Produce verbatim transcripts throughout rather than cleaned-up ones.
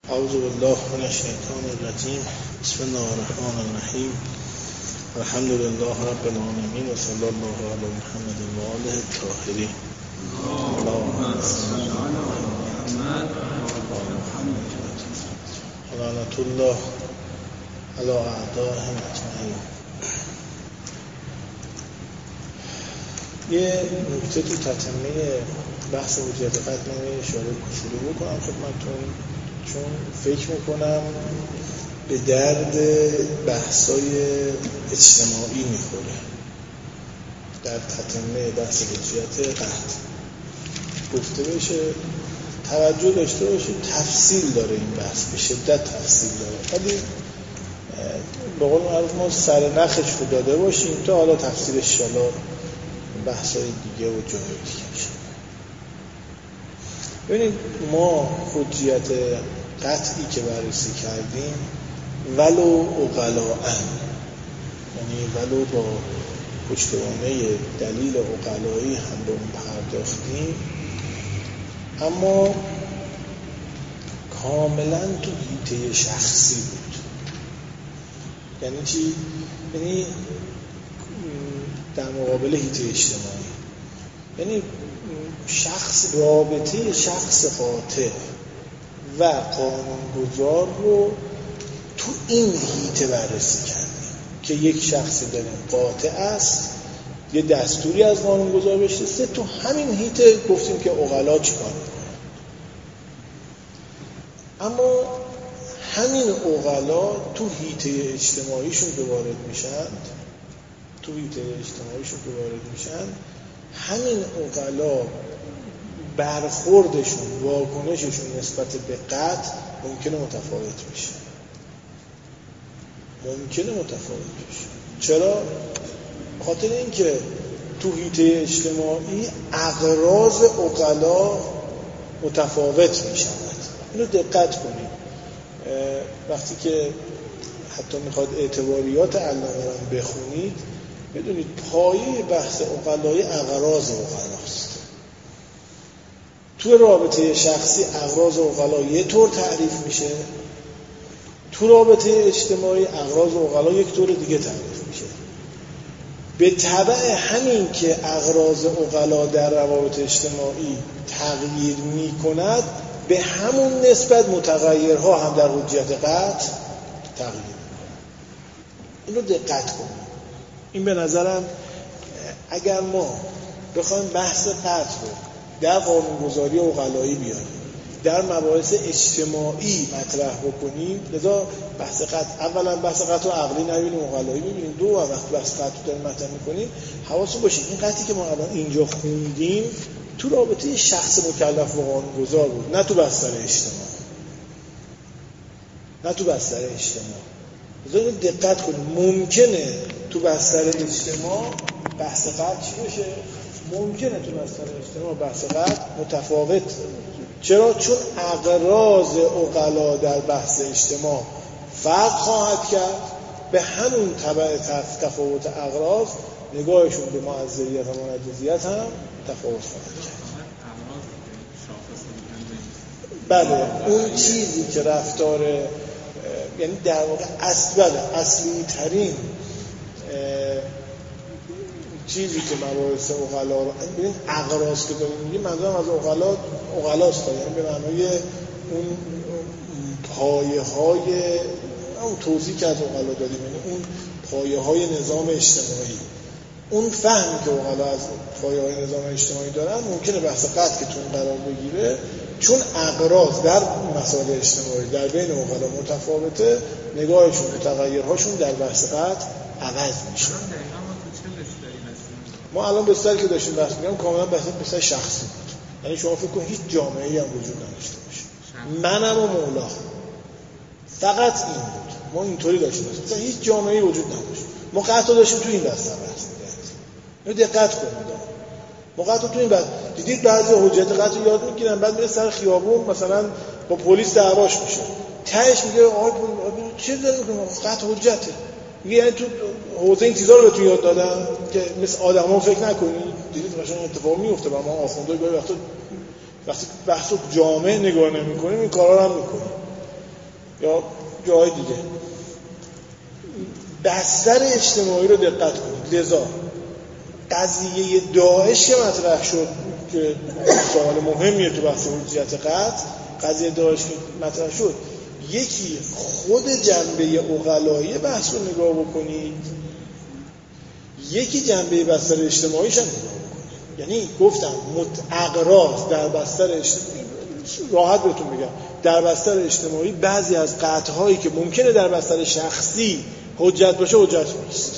اعوذ بالله من الشیطان الرجیم. بسم الله الرحمن الرحیم. الحمد لله رب العالمین و صلی الله علی محمد و آله الطاهرین. اللهم صل علی محمد و آل محمد و لعنت الله علی اعدائهم اجمعین. یه نکته تو تتمه بحث حجیت قطع اشاره کوچولو بکنم خدمتتون، چون فکر میکنم به درد بحثای اجتماعی میخوره. در تتمه بحث حجیت قطع گفته بشه، توجه داشته باشید، تفصیل داره این بحث، به شدت تفصیل داره، ولی به قول معروف ما سر نخش رو داده باشیم تا حالا تفصیلش شالا بحثای دیگه و جای دیگه میشه. ببینید، ما حجیت قطعی که بررسی کردیم ولو عقلاءً، یعنی ولو با پشتوانه دلیل عقلایی هم به اون پرداختیم، اما کاملا تو حیطه شخصی بود. یعنی چی؟ یعنی در مقابل حیطه اجتماعی، یعنی شخص، رابطه شخص قاطع و قانونگذار رو تو این حیطه بررسی کردیم که یک شخصی داریم قاطع است، یه دستوری از قانونگذار بشه، سه تو همین حیطه گفتیم که عقلا چی کار میکنن. اما همین عقلا تو حیطه اجتماعیشون که وارد میشن تو حیطه اجتماعیشون که وارد میشن همین عقلا برخوردشون، واکنششون نسبت به قطع ممکنه متفاوت بشه. ممکنه متفاوت بشه. چرا؟ خاطر اینکه تو حیطه اجتماعی اغراض عقلا متفاوت میشن. اینو دقت کنید. وقتی که حتی میخواد اعتباریات علامه رو بخونید، بدونید پایه بحث عقلای اغراض عقلاست. تو رابطه شخصی اغراض عقلا یه طور تعریف میشه، تو رابطه اجتماعی اغراض عقلا یک طور دیگه تعریف میشه. به تبع همین که اغراض عقلا در روابط اجتماعی تغییر میکند، به همون نسبت متغیرها هم در حجیت قطع تغییر میکنند. اینو دقت کنید. این به نظرم اگر ما بخوایم بحث قطع رو در قانونگذاری عقلایی بیاریم، در مباحث اجتماعی مطرح بکنیم، لذا بحث قطع، اولا بحث قطع رو عقلی نبینیم، عقلایی ببینیم. دو، وقتی بحث قطع رو داریم مطرح میکنیم، حواستون باشه این قطعی که ما الان اینجا خوندیم تو رابطه شخص مکلف و قانونگذار بود، نه تو بستر اجتماع، نه تو بستر اجتماع. لذا اینو دقت کنیم. ممکنه تو بستر اجتماع بحث قطع چی بشه؟ ممکنه تو بستر اجتماع بحث قطع متفاوت. چرا؟ چون اغراض عقلا در بحث اجتماع فرق خواهد کرد، به همون تبع تفاوت اغراض نگاهشون به معذریت و منجزیت هم تفاوت خواهد کرد. بله، اون چیزی که رفتار، یعنی در واقع اصل بله اصلی ترین چیزی که مباحث عقلا رو ببین، اغراض که داریم میگیم، منظورم از عقلا عقلاست، یعنی به معنای اون پایه های اون توضیح که از عقلا دادیم، یعنی اون پایه های نظام اجتماعی، اون فهمی که عقلا از پایه های نظام اجتماعی دارن، ممکنه بحث قطع که تو قرار بگیره، چون اغراض در مسائل اجتماعی در بین عقلا متفاوته، نگاهشون و تغییرهاشون در بحث قطع عوض میشه. ما الان به سری که داشتیم بحث می‌کردیم کاملا بحث به سر شخصی بود. یعنی شما فکر کن هیچ جامعه‌ای هم وجود نداشته باشه، منم و مولا، فقط این بود. ما اینطوری داشتیم، مثلا هیچ جامعه‌ای وجود نداشت. ما قطع داشتیم تو این بحث بحث می‌کردیم. اینو دقت کنید. ما قطع تو این بحث دیدید بعضی حجت قطع یاد می‌گیرن، بعد میره سر خیابون مثلا با پلیس دعواش میشه، تهش میگه آقا چه داره می‌کنه؟ قطع حجته. میگه یعنی تو حوزه این چیزا رو بهتون یاد دادم که مثل آدما فکر نکنید. دیدید قشنگ اتفاق میفته و ما آخونده گاهی وقتا وقتی بحث جامعه نگاه نمی‌کنیم این کارا رو هم می‌کنیم. یا جای دیگه. بستر اجتماعی رو دقت کنید. لذا قضیه داعش که مطرح شد که سوال مهمیه تو بحث حجیت قطع، قضیه داعش که مطرح شد، یکی خود جنبه عقلایی بحث رو نگاه بکنید، یکی جنبه بستر اجتماعیش هم نگاه بکنید. یعنی گفتم اغراض در بستر اجتماعی، راحت بهتون بگم، در بستر اجتماعی بعضی از قطع‌هایی که ممکنه در بستر شخصی حجت باشه حجت نیست.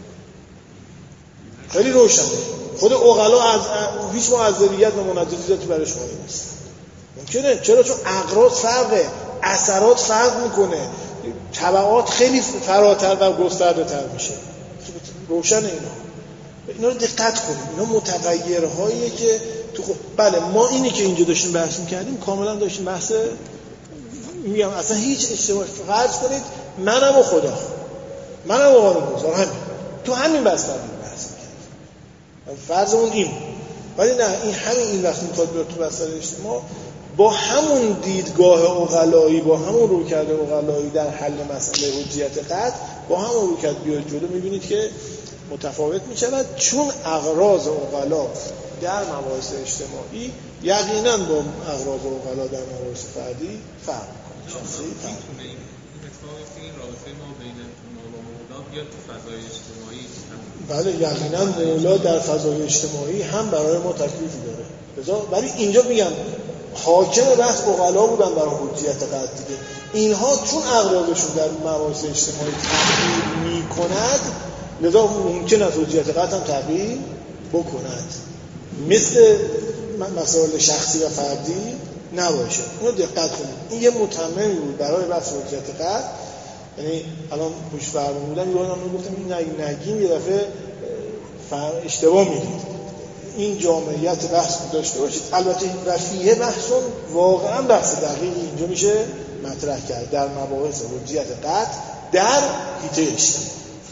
خیلی روشنه. خود عقلا از هیچ معذریت و منجزیتی برش قائل نیست. ممکنه، چرا؟ چون اغراض فرقه، اثرات فرق میکنه، تبعات خیلی فراتر و گسترده تر میشه. روشن اینا. اینا رو دقت کنید. اینا متغیرهاییه که تو خود. بله ما اینی که اینجا داشتیم بحث میکردیم کاملا داشتیم بحث، میگم اصلا هیچ اشتباه. فرض کنید منم و خدا، منم و قانون‌گذار، همین تو همین بستر بحث میکردیم، فرضمون این. ولی نه، این همین این وقت میخواد بیاد تو بستر اجتماع، با همون دیدگاه عقلایی، با همون رویکرد عقلایی در حل مسئله حجیت قطع، با همون رویکرد بیاد جلو، میبینید که متفاوت میشود، چون اغراض عقلا در مباحث اجتماعی یقینا با اغراض عقلا در مباحث فردی فرق میکنه. شخصی فرق میکنه. این اتفاقی این رابطه ما بین مولا و مولا بیاد تو فضای اجتماعی. بله یقینا مولا در فضای اجتماعی هم برای ما تکلیفی داره. لذا ولی اینجا میگم حاکم بحث عقلا بودن برای حجیت قطع دیگه. اینها چون اغراضشون در مباحث اجتماعی تغییر میکند، لذا ممکن است حجیت قطع هم تغییر بکند، مثل مسائل شخصی و فردی نباشه. اینو دقت کنید. این یه متممی بود برای بحث حجیت قطع. یعنی الان پوش فرمون بودم یادم میگفتم این نگ... نگین یه دفعه اشتباه میدید. این جامعیت بحث داشته باشید. البته رفیه بحثون واقعا بحث دقیقی اینجا میشه مطرح کرد در مباحث حجیت قطع در حیطه اجتماعی.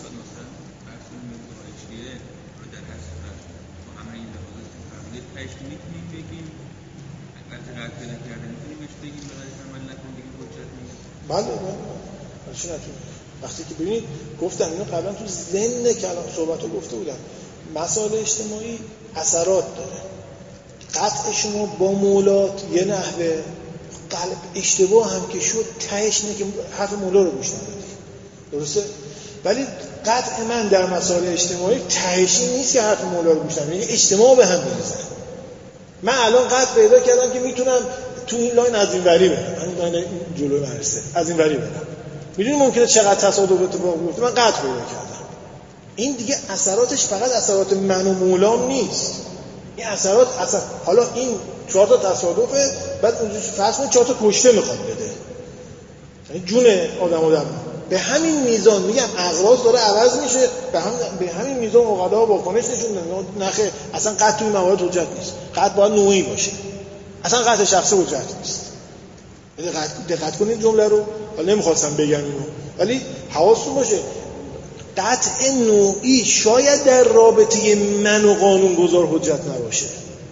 بله بله چی نتونید. وقتی که ببینید گفتم اینو قبلا تو ضمن کلام صحبت رو گفته بودم، مسائل اجتماعی اثرات داره. قطع شما با مولات یه نحوه قلب اشتباه هم که شد تهش نه که حرف مولا رو گوش ندادی، درسته؟ ولی قطع من در مسائل اجتماعی تهشی نیست که حرف مولا رو گوش ندادم، یعنی اجتماع به هم میریزن. من الان قطع پیدا کردم که میتونم تو این لاین از این وری برم، من لاین جلوی مرسه از این وری برم. میدونی ممکنه چقدر تصادف اتفاق بیفته، من قطع پیدا کردم. این دیگه اثراتش فقط اثرات من و مولام نیست. این اثرات اثر حالا این چهار تا تصادفه، بعد اونجوری فرض کنید چهار تا کشته میخواد بده، یعنی جون آدم آدم به همین میزان میگم اغراض داره عوض میشه، به هم به همین میزان عقلا واکنش نشون میدن. نخه اصلا قطع توی موارد حجت نیست، قطع باید نوعی باشه، اصلا قطع شخصی حجت نیست. دقت دقت کنید جمله رو، حالا نمیخواستم بگم اینو ولی حواستون باشه. قطع نوعی شاید در رابطه من و قانونگذار حجت نباشه.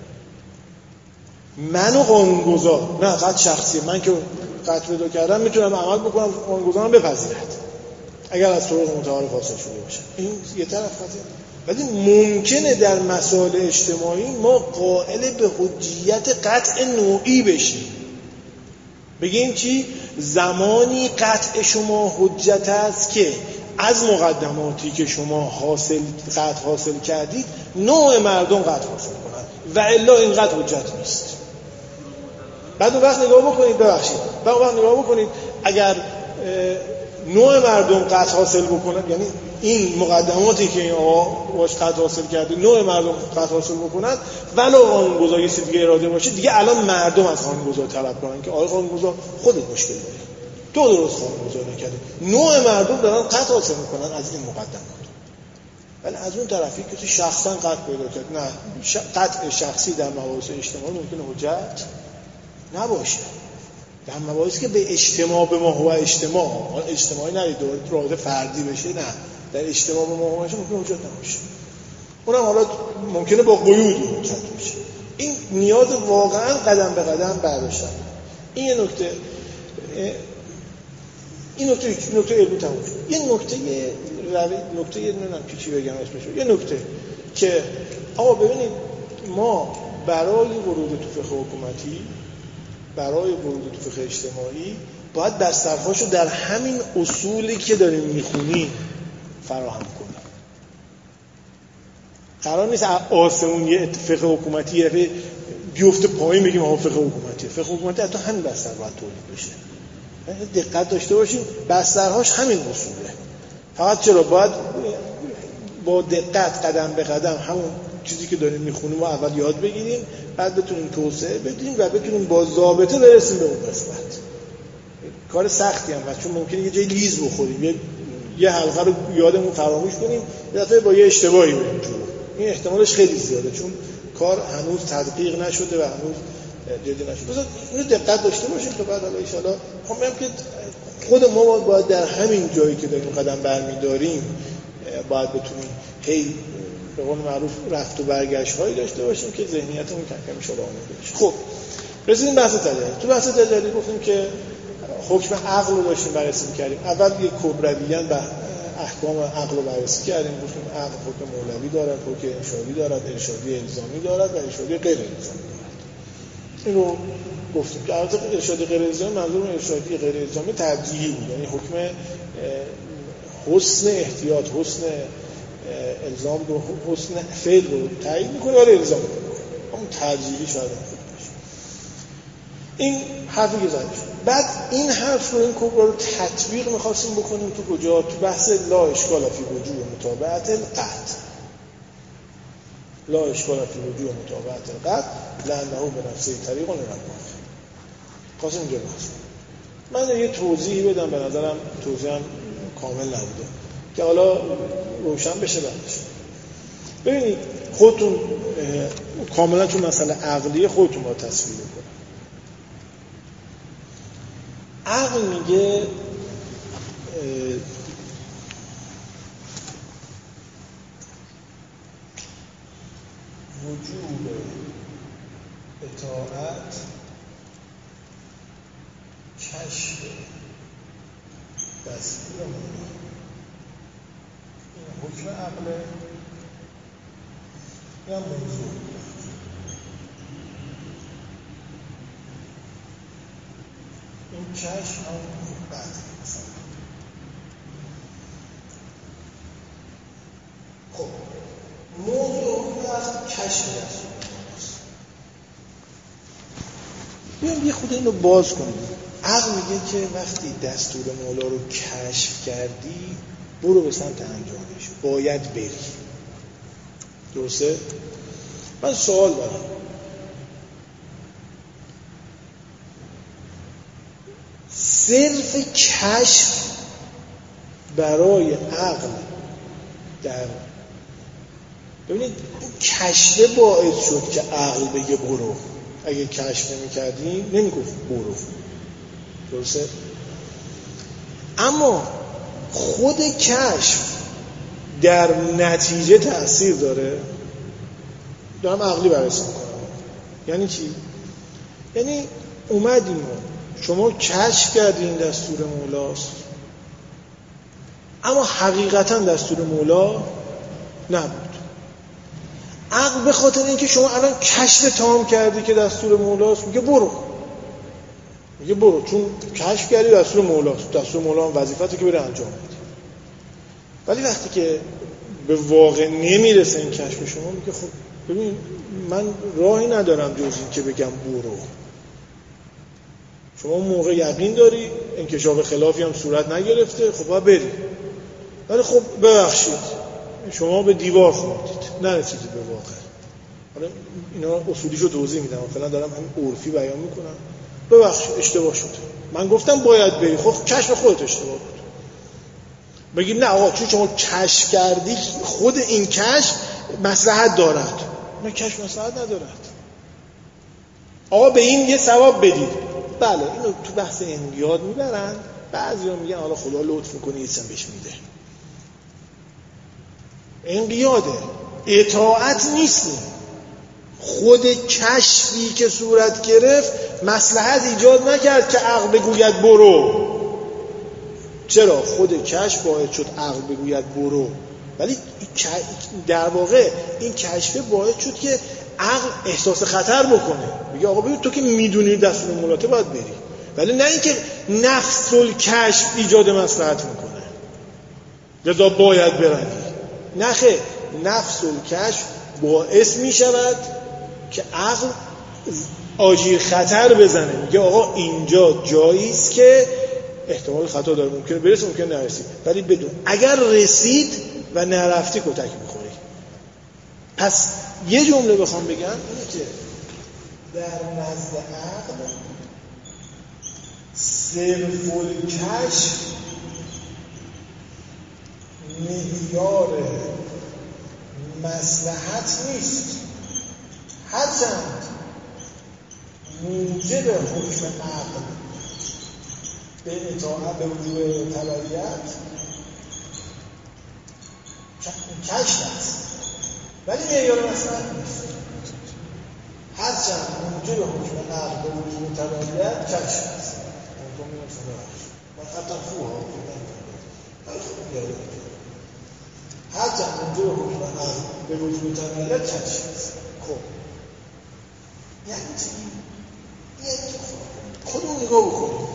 من و قانونگذار نه، قطع شخصی من که قطع پیدا کردم میتونم عمل بکنم، قانونگذارم بپذیرد اگر از طرق متعارف حاصل شده باشه. این یه طرف قضیه. ولی ممکنه در مسائل اجتماعی ما قائل به حجیت قطع نوعی بشیم. بگیم چی؟ زمانی قطع شما حجت است که از مقدماتی که شما حاصل قطع حاصل کردید نوع مردم قطع حاصل کنند و الا این قطع حجت نیست. بعد اون وقت نگاه بکنید، ببخشید بعد اون وقت نگاه بکنید اگر نوع مردم قطع حاصل بکنند، یعنی این مقدماتی که این آقا باش قطع حاصل کرده نوع مردم قطع حاصل بکنند ولو قانونگذار یه چیز دیگه اراده باشه، دیگه الان مردم از قانونگذار طلب کنن که آقای قانونگذار خودت مشکل داری، تو درست قانونگذار نکردی. نوع مردم دارن قطع حاصل میکنن از این مقدمات. ولی از اون طرفی که شخصا قطع پیدا کرد، نه قطع شخصی در مباحث اجتماعی ممکنه حجت نباشه. در مباحثی که به اجتماع به ما هو اجتماع، اجتماعی نه رابطه فردی بشه، نه در اجتماع به ما هو باشه ممکنه حجت نباشه. اونم حالا ممکنه با قیود حجت بشه. این نیاز واقعا قدم به قدم برداشتن. این یه نکته. این نکته این نکته علمی تموم شد. یه نکته روی نکته نمیدونم کی چی بگم اسمش. یه نکته که آقا ببینید ما برای ورود تو فقه حکومتی، برای ورود تو فقه اجتماعی باید بسترهاشو در همین اصولی که داریم میخونیم فراهم کنیم. قرار نیست آسمون یه فقه حکومتی یه بیفته پایین بگیم آقا فقه حکومتی. فقه حکومتی حتی همین بستر باید تولید بشه. دقت داشته باشیم بسترهاش همین اصوله. فقط چرا باید با دقت قدم به قدم همون چیزی که داریم میخونیم و اول یاد بگیریم، بعد بتونیم توسعه بدیم و بتونیم با ضابطه برسیم به اون قسمت. کار سختی هم هست چون ممکنه یه جای لیز بخوریم، یه یه حلقه رو یادمون فراموش کنیم، یه دفعه با یه اشتباهی بریم جلو. این احتمالش خیلی زیاده چون کار هنوز تدقیق نشده و هنوز جدی نشده. بذار اینو دقت داشته باشیم تا بعد حالا ان شاءالله میگم که خود ما باید در همین جایی که داریم قدم برمی‌داریم باید بتونیم هی به قول معروف رفت و برگشت هایی داشته باشیم که ذهنیتمون کم کم ان شاءالله آماده بشه. خب رسیدیم بحث تجلی. تو بحث تجلی گفتیم که حکم عقل رو داشتیم بررسی کردیم. اول یک کبرویاً به احکام عقل رو بررسی کردیم. گفتیم عقل حکم مولوی دارد، حکم ارشادی دارد، ارشادی الزامی دارد و ارشادی غیر الزامی دارد. این رو گفتیم که البته ارشادی غیر الزامی منظور ارشادی غیر الزامی ترجیحی بود، یعنی حکم حسن احتیاط، حسن الزام رو، حسن فعل رو تایید میکنه ولی الزام نمیکنه. اون ترجیحی شاید خوب باشه. این حرفی که زده شد. بعد این حرف رو، این کبرا رو تطبیق می‌خواستیم بکنیم تو کجا؟ تو بحث لا اشکال فی وجوب متابعت القطع. لا اشکال فی وجوب متابعت القطع لانه به نفسه طریق نرمال. خواستیم اینجا بحث کنیم. من یه توضیحی بدم، به نظرم توضیحم کامل نبوده که حالا روشن بشه بعدش. ببینید خودتون کاملا چون مسئله عقلیه خودتون باید تصویر بکنید. عقل میگه وجوب اطاعت کشف دستور مولا. این حکم عقله یا موضوع این کشف هم بعد مثلا. خب موضوع از کشف دستور مولاست. بیایم یه خود اینو باز کنیم. عقل میگه که وقتی دستور مولا رو کشف کردی برو به سمت انجامش، باید بری. درسته؟ من سوال دارم. صرف کشف برای عقل در ببینید کشف باعث شد که عقل بگه برو. اگه کشف نمی کردی نمی گفت برو. درسته؟ اما خود کشف در نتیجه تأثیر داره. دارم عقلی بررسی میکنم. یعنی چی؟ یعنی اومدیم شما کشف کردین دستور مولاست، اما حقیقتا دستور مولا نبود. عقل به خاطر اینکه شما الان کشف تمام کردی که دستور مولاست میگه برو. میگه برو چون کشف کردی دستور مولاست، دستور مولا هم وظیفته که بره انجام بدی. ولی وقتی که به واقع نمیرسه این کشف شما میگه خب ببین من راهی ندارم جز این که بگم برو. شما اون موقع یقین داری انکشاف خلافی هم صورت نگرفته، خب باید بری. ولی خب ببخشید شما به دیوار خوردید، نرسیدید به واقع. حالا اینا اصولیشو توضیح میدم، فعلا دارم همین عرفی بیان میکنم. ببخشید اشتباه شد، من گفتم باید بری، خب کشف خودت اشتباه بود. بگیم نه آقا چون شما کشف کردی خود این کشف مصلحت دارد. نه کشف مصلحت ندارد. آقا به این یه ثواب بدید. بله اینو تو بحث انقیاد میبرن، بعضیا میگن حالا خدا لطف میکنه یه چیزی بهش میده. انقیاده، اطاعت نیست. خود کشفی که صورت گرفت مصلحت ایجاد نکرد که عقل بگوید برو. چرا خود کشف باعث شد عقل بگوید برو، ولی در واقع این کشف باعث شد که عقل احساس خطر بکنه، میگه آقا ببین تو که میدونی دستور مولاته باید بری، ولی نه اینکه نفس الکشف ایجاد مصلحت میکنه لذا باید بروی. نه خیر، نفس الکشف باعث میشود که عقل آژیر خطر بزنه، میگه آقا اینجا جایی است که احتمال خطا داره، ممکنه برسه ممکنه نرسید، ولی بدون اگر رسید و نرفتی کتک میخوری. پس یه جمله بخوام بگم اینه که در نزد عقل صرف الکشف معیار مصلحت نیست، هرچند موجب حکم عقل به اطاعت به وجوب تبعیت کشف است، ولی معیار مصلحت نیست. هرچند موجب حکم عقل به وجوب تبعیت کشف است. هرچند موجب حکم عقل به وجوب تبعیت کشف است. خب یعنی چی؟ یعنی خودمون نگاه بکنیم،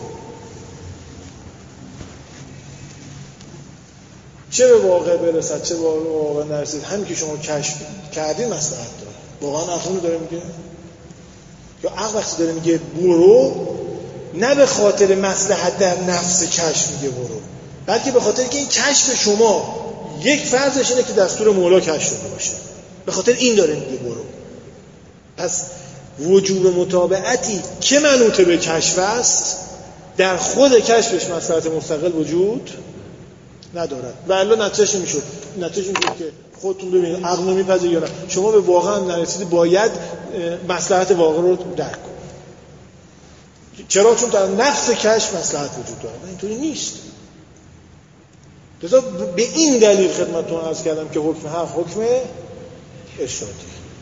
چه به واقع برسد چه به واقع نرسید، همین که شما کشف کردین مصلحت داره. واقعا عقل داره میگه، یا عقل وقتی داره میگه برو نه به خاطر مصلحت در نفس کشف میگه برو، بلکه به خاطر که این کشف شما یک فرضش اینه که دستور مولا کشف شده باشه، به خاطر این داره میگه برو. پس وجوب متابعتی که منوط به کشف است در خود کشفش مصلحت مستقل وجود ندارد و الا نتیجهش میشد نتیجه این بود که خودتون ببینید عقل نمیپذیره یا نه، شما به واقعا نرسیدید باید مصلحت واقع رو درک کنید. چرا؟ چون در نفس کشف مصلحت وجود داره و اینطوری نیست. لذا به این دلیل خدمتتون عرض کردم که حکم حق حکم ارشادی،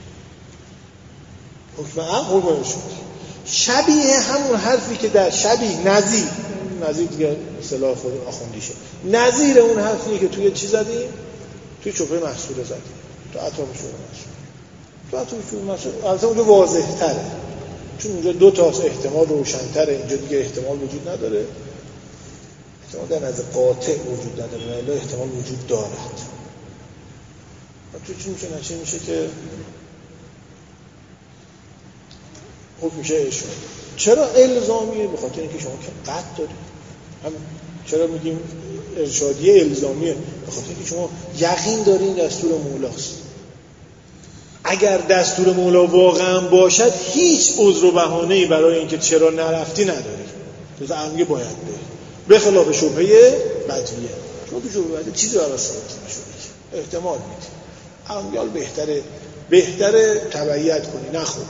حکم حق حکم ارشادی شبیه همون حرفی که در شبیه نظیر نظیر دیگه اصطلاح خود آخوندیشه، نظیر اون حرفی که توی چی زدیم؟ توی چوپه محصوله زدیم، تو اطراف شور محصول، تو اطراف شور محصول البته اونجا واضح تره چون اونجا دو تا احتمال روشن‌تره، اینجا دیگه احتمال وجود نداره، احتمال در نظر قاطع وجود نداره ولی احتمال وجود دارد. و تو چی میشه نشه میشه که حکم میشه ارشاد. چرا الزامیه؟ به خاطر اینکه شما که قطع دارید. هم چرا میگیم ارشادیه الزامیه؟ به خاطر اینکه شما یقین دارین دستور مولاست. اگر دستور مولا واقعا باشد هیچ عذر و بهانه‌ای برای اینکه چرا نرفتی نداری. لذا امگه باید بری. به خلاف شبهه بدویه. شما تو شبهه بدویه چیزی برای ثابت نشده. احتمال میدی. امگال بهتره بهتره تبعیت کنی نخور.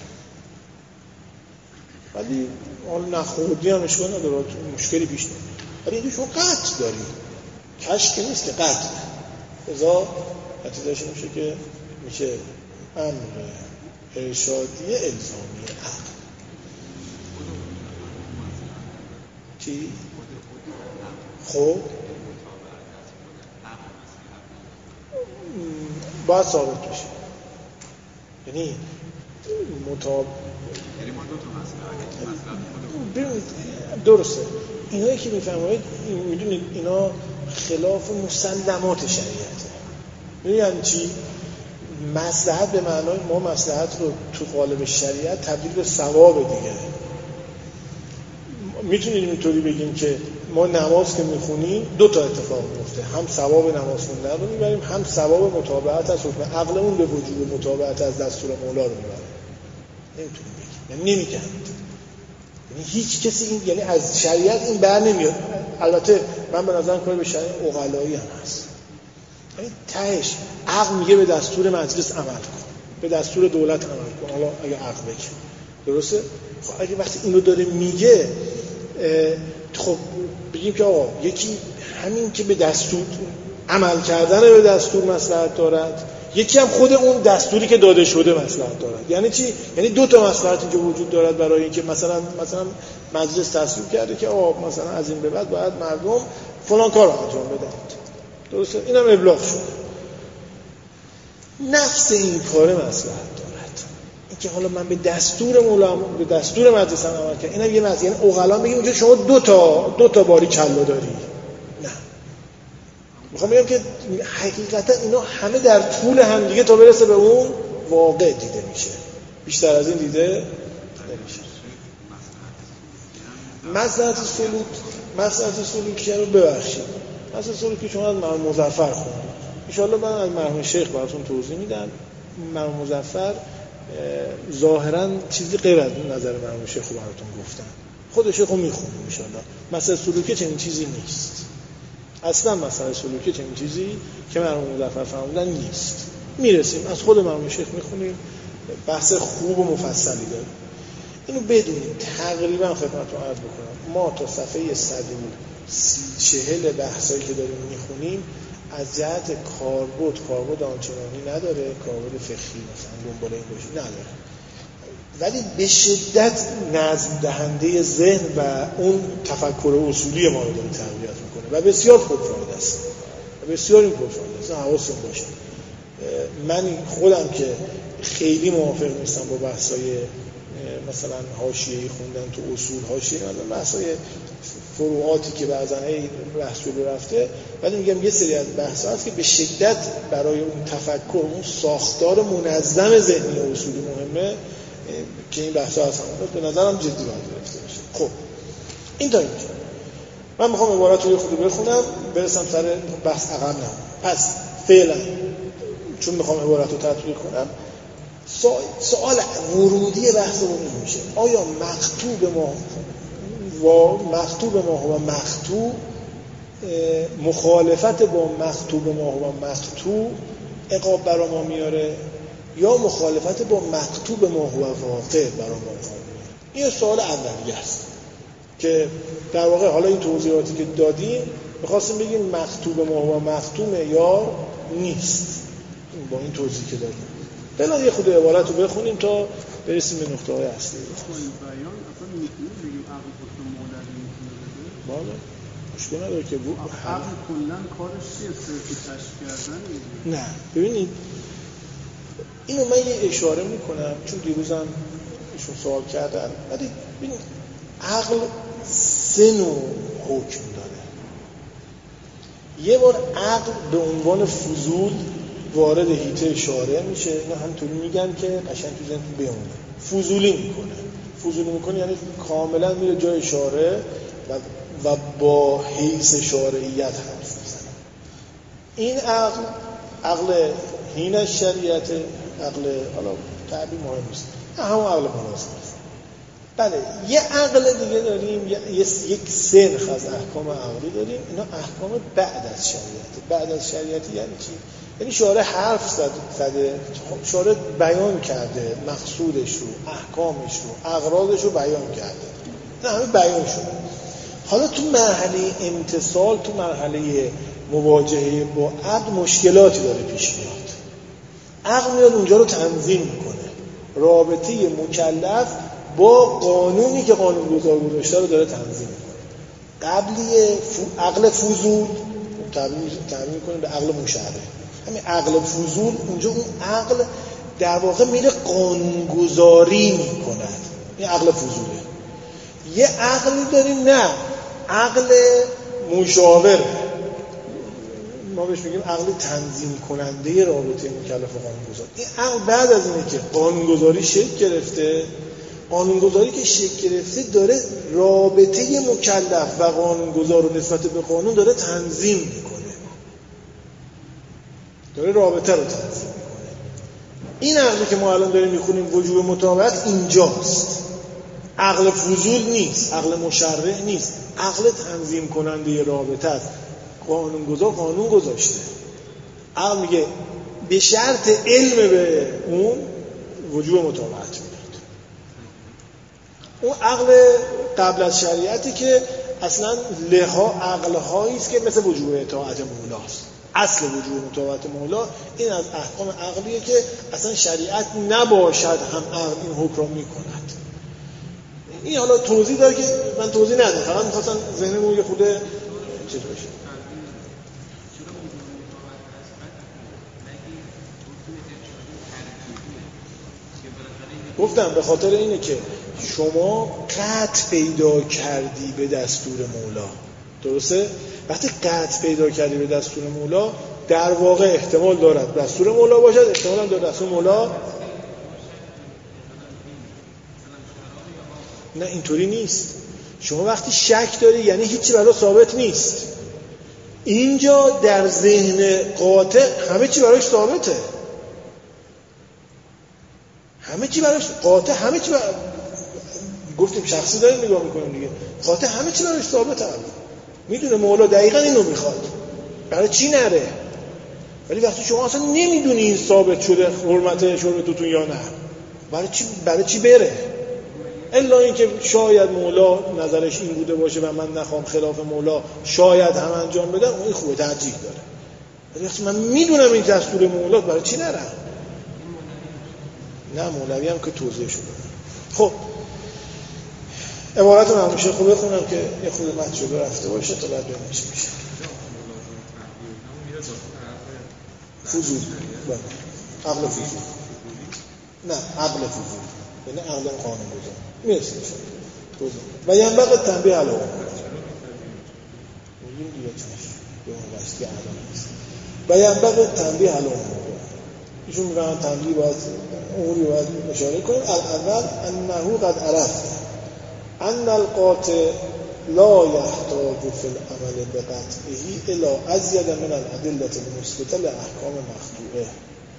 ولی حال نخوردی هم اشکال نداره، مشکلی پیش نمیاد. ولی اینجا شما قطع داری. کشف که نیست که قطع. لذا نتیجهش میشه که میشه امر ارشادی الزامی عقل. چی؟ خب باید ثابت بشه، یعنی مطابق یعنی ما دو تا مسئله درسته. اینایی که میفهمید میدونید اینا خلاف مسلمات شریعته. یعنی چی؟ مصلحت به معنای ما مصلحت رو تو قالب شریعت تبدیل به ثواب دیگه. میتونیم اینطوری بگیم که ما نماز که میخونیم دو تا اتفاق میفته، هم ثواب نماز خوندن رو میبریم، هم ثواب مطابقت از حکم عقلمون به وجوب مطابقت از دستور مولا رو میبریم. نمیتونیم بگیم، یعنی نمیگن، یعنی هیچ کسی این، یعنی از شریعت این بر نمیاد. البته من به نظرم کار به شریعت عقلایی هم هست، یعنی تهش عقل میگه به دستور مجلس عمل کن، به دستور دولت عمل کن. حالا اگه عقل بگه درسته، خب اگه وقتی اینو داره میگه خب بگیم که آقا یکی همین که به دستور عمل کردن به دستور مصلحت دارد، یکی هم خود اون دستوری که داده شده مصلحت دارد. یعنی چی؟ یعنی دو تا مصلحتی که وجود دارد برای اینکه مثلا مثلا مجلس تصویب کرده که آقا مثلا از این به بعد باید مردم فلان کار رو انجام بدن. درسته؟ اینم ابلاغ شده. نفس این کار مصلحت دارد. اینکه حالا من به دستور مولا به دستور مجلس عمل کردم. اینم یه مسئله. یعنی عقلا میگیم که شما دو تا دو تا باری کلا داری. نه. میخوام بگم که حقیقتا اینا همه در طول هم دیگه تا برسه به اون واقع دیده میشه. بیشتر از این دیده نمیشه. مصلحت سلوک مصلحت سلوکی رو ببخشید. مصلحت سلوکی شما از مرحوم مظفر خوندید. ان شاءالله من از مرحوم شیخ براتون توضیح میدم. مرحوم مظفر ظاهرا چیزی غیر از نظر مرحوم شیخ رو براتون گفتن. خود شیخ رو میخونیم ان شاءالله. مصلحت سلوکی چنین چیزی نیست. اصلا مسئله سلوکی چنین چیزی که مرحوم مظفر فرمودن نیست. میرسیم از خود مرحوم شیخ میخونیم. بحث خوب و مفصلی داره. اینو بدونید تقریبا خدمتتون عرض بکنم ما تا صفحه صد و چهل بحثایی که داریم میخونیم از جهت کاربرد کاربرد آنچنانی نداره، کاربرد فقهی مثلا دنبال این باشی نداره، ولی به شدت نظم دهنده ذهن و اون تفکر اصولی ما رو داره تقویت میکنه و بسیار پرفایده است و بسیار این پرفایده است. حواستون باشه. من خودم که خیلی موافق نیستم با بحثای مثلا حاشیه‌ای خوندن تو اصول حاشیه مثلا بحثای فروعاتی که بعضا هی بحث رو رفته، ولی میگم یه سری از بحثا هست که به شدت برای اون تفکر اون ساختار منظم ذهنی و اصولی مهمه که این بحثا هستن. به نظرم جدی باید گرفته بشه. خب این تا اینجا من میخوام عبارت رو خود بخونم برسم سر بحث عقب نه. پس فعلا چون میخوام عبارت رو تطبیق کنم سوال ورودی بحثمون این میشه آیا مکتوب ما و مکتوب ما و مکتوب مخالفت با مکتوب ما و مکتوب عقاب برا ما میاره یا مخالفت با مکتوب ما و واقع برا ما میاره؟ این سوال اولیه است که در واقع حالا این توضیحاتی که دادیم میخواستیم بگیم مکتوب ما و مکتوب معیار نیست با این توضیح که دادیم. بلا یه خود عبارت رو بخونیم تا برسیم به نقطه های اصلی. بیان اصلا میتونیم بگیم عقل خودتون مولوی میتونه بده؟ بالا مشکل نداره که بود عقل کلن کارش چیه؟ صرفی کشف کردن؟ نه ببینید اینو من یه اشاره میکنم چون دیروزم ایشون سوال کردن، ولی ببینید عقل سه نوع حکم داره. یه بار عقل به عنوان فضول وارد حیطه شارع میشه، اینا همینطوری میگن که قشنگ تو ذهنتون بمونه. فضولی میکنه. فضولی میکنه یعنی کاملا میره جای شارع و و با حیث شارعیت حرف میزنه. این عقل عقل هین شریعت، عقل حالا تعبیر مهم نیست، همون عقل مناسب است. بله یه عقل دیگه داریم، یک سنخ از احکام عقلی داریم. اینا احکام بعد از شریعت. بعد از شریعت یعنی چی؟ یعنی شارع حرف زده، شارع بیان کرده مقصودش رو، احکامش رو، اغراضش رو بیان کرده. نه همه بیان شده. حالا تو مرحله امتصال، تو مرحله مواجهه با عقل مشکلاتی داره پیش میاد. عقل میاد اونجا رو تنظیم میکنه. رابطه مکلف با قانونی که قانونگذار گذاشته رو داره تنظیم میکنه. قبلی ف... عقل فضول تبدیل کنیم به عقل مشرع. همین عقل فضول اونجا اون عقل در واقع میره قانونگذاری میکند. این عقل فضوله. یه عقلی داریم نه عقل مشاور، ما بهش میگیم عقل تنظیم کننده رابطه مکلف و قانونگذار. این عقل بعد از اینه که قانونگذاری شکل گرفته، قانونگذاری که شکل گرفته داره رابطه مکلف و قانونگذار رو نسبت به قانون داره تنظیم میکنه، داره رابطه رو تنظیم میکنه. این عقلی که ما الان داریم میخونیم وجوب مطابقت اینجاست. عقل فضول نیست، عقل مشرع نیست، عقل تنظیم کننده رابطه است. قانونگذار قانون گذاشته، عقل میگه به شرط علم به اون وجوب مطابقت میداد. اون عقل قبل از شریعتی که اصلا لها عقل هایی است که مثل وجوب اطاعت مولاست. اصل وجود مطابقت مولا این از احکام عقلیه که اصلا شریعت نباشد هم عقل این حکم را میکند. این حالا توضیح داره که من توضیح ندارم، فقط میخواستم ذهنمون یه خورده چیز بشه. گفتم به خاطر اینه که شما قطع پیدا کردی به دستور مولا، درسته؟ وقتی قطع پیدا کردی به دستور مولا در واقع احتمال دارد دستور مولا باشد، احتمال هم دارد دستور مولا نه. اینطوری نیست. شما وقتی شک داری یعنی هیچی برای ثابت نیست. اینجا در ذهن قاطع همه چی براش ثابته، همه چی براش قاطع، همه چی برای... گفتیم شخصی داریم نگاه میکنیم دیگه، قاطع همه چی براش ثابته. میدونه مولا دقیقا اینو میخواد، برای چی نره. ولی وقتی شما اصلا نمیدونی این ثابت شده حرمت شربتتون یا نه، برای چی برای چی بره؟ الا اینکه شاید مولا نظرش این بوده باشه و من نخوام خلاف مولا شاید هم انجام بدم، اون خوبه، ترجیح داره. ولی وقتی من میدونم این دستور مولا، برای چی نرم؟ نه مولوی هم که توضیح شده. خب عبارتون همیشه خوب بخونم که یه خود متن رفته باشه تا بعد ببینیم چی میشه. فضول. بله. عقل فضول. نه عقل فضول. یعنی عقل قانون گذار. میرسیم شد. و ینبغی تنبیه علی امور. میگیم دیگه چش. به اون واسطه عقل نیست. و ینبغی تنبیه علی امور. ایشون میگن تنبیه باید اموری باید اشاره کنیم. الاول انه قد عرفت ان القاطع لا يحتاج في العمل بقطعه الا ازید من الادله المثبته لاحکام مقطوعه.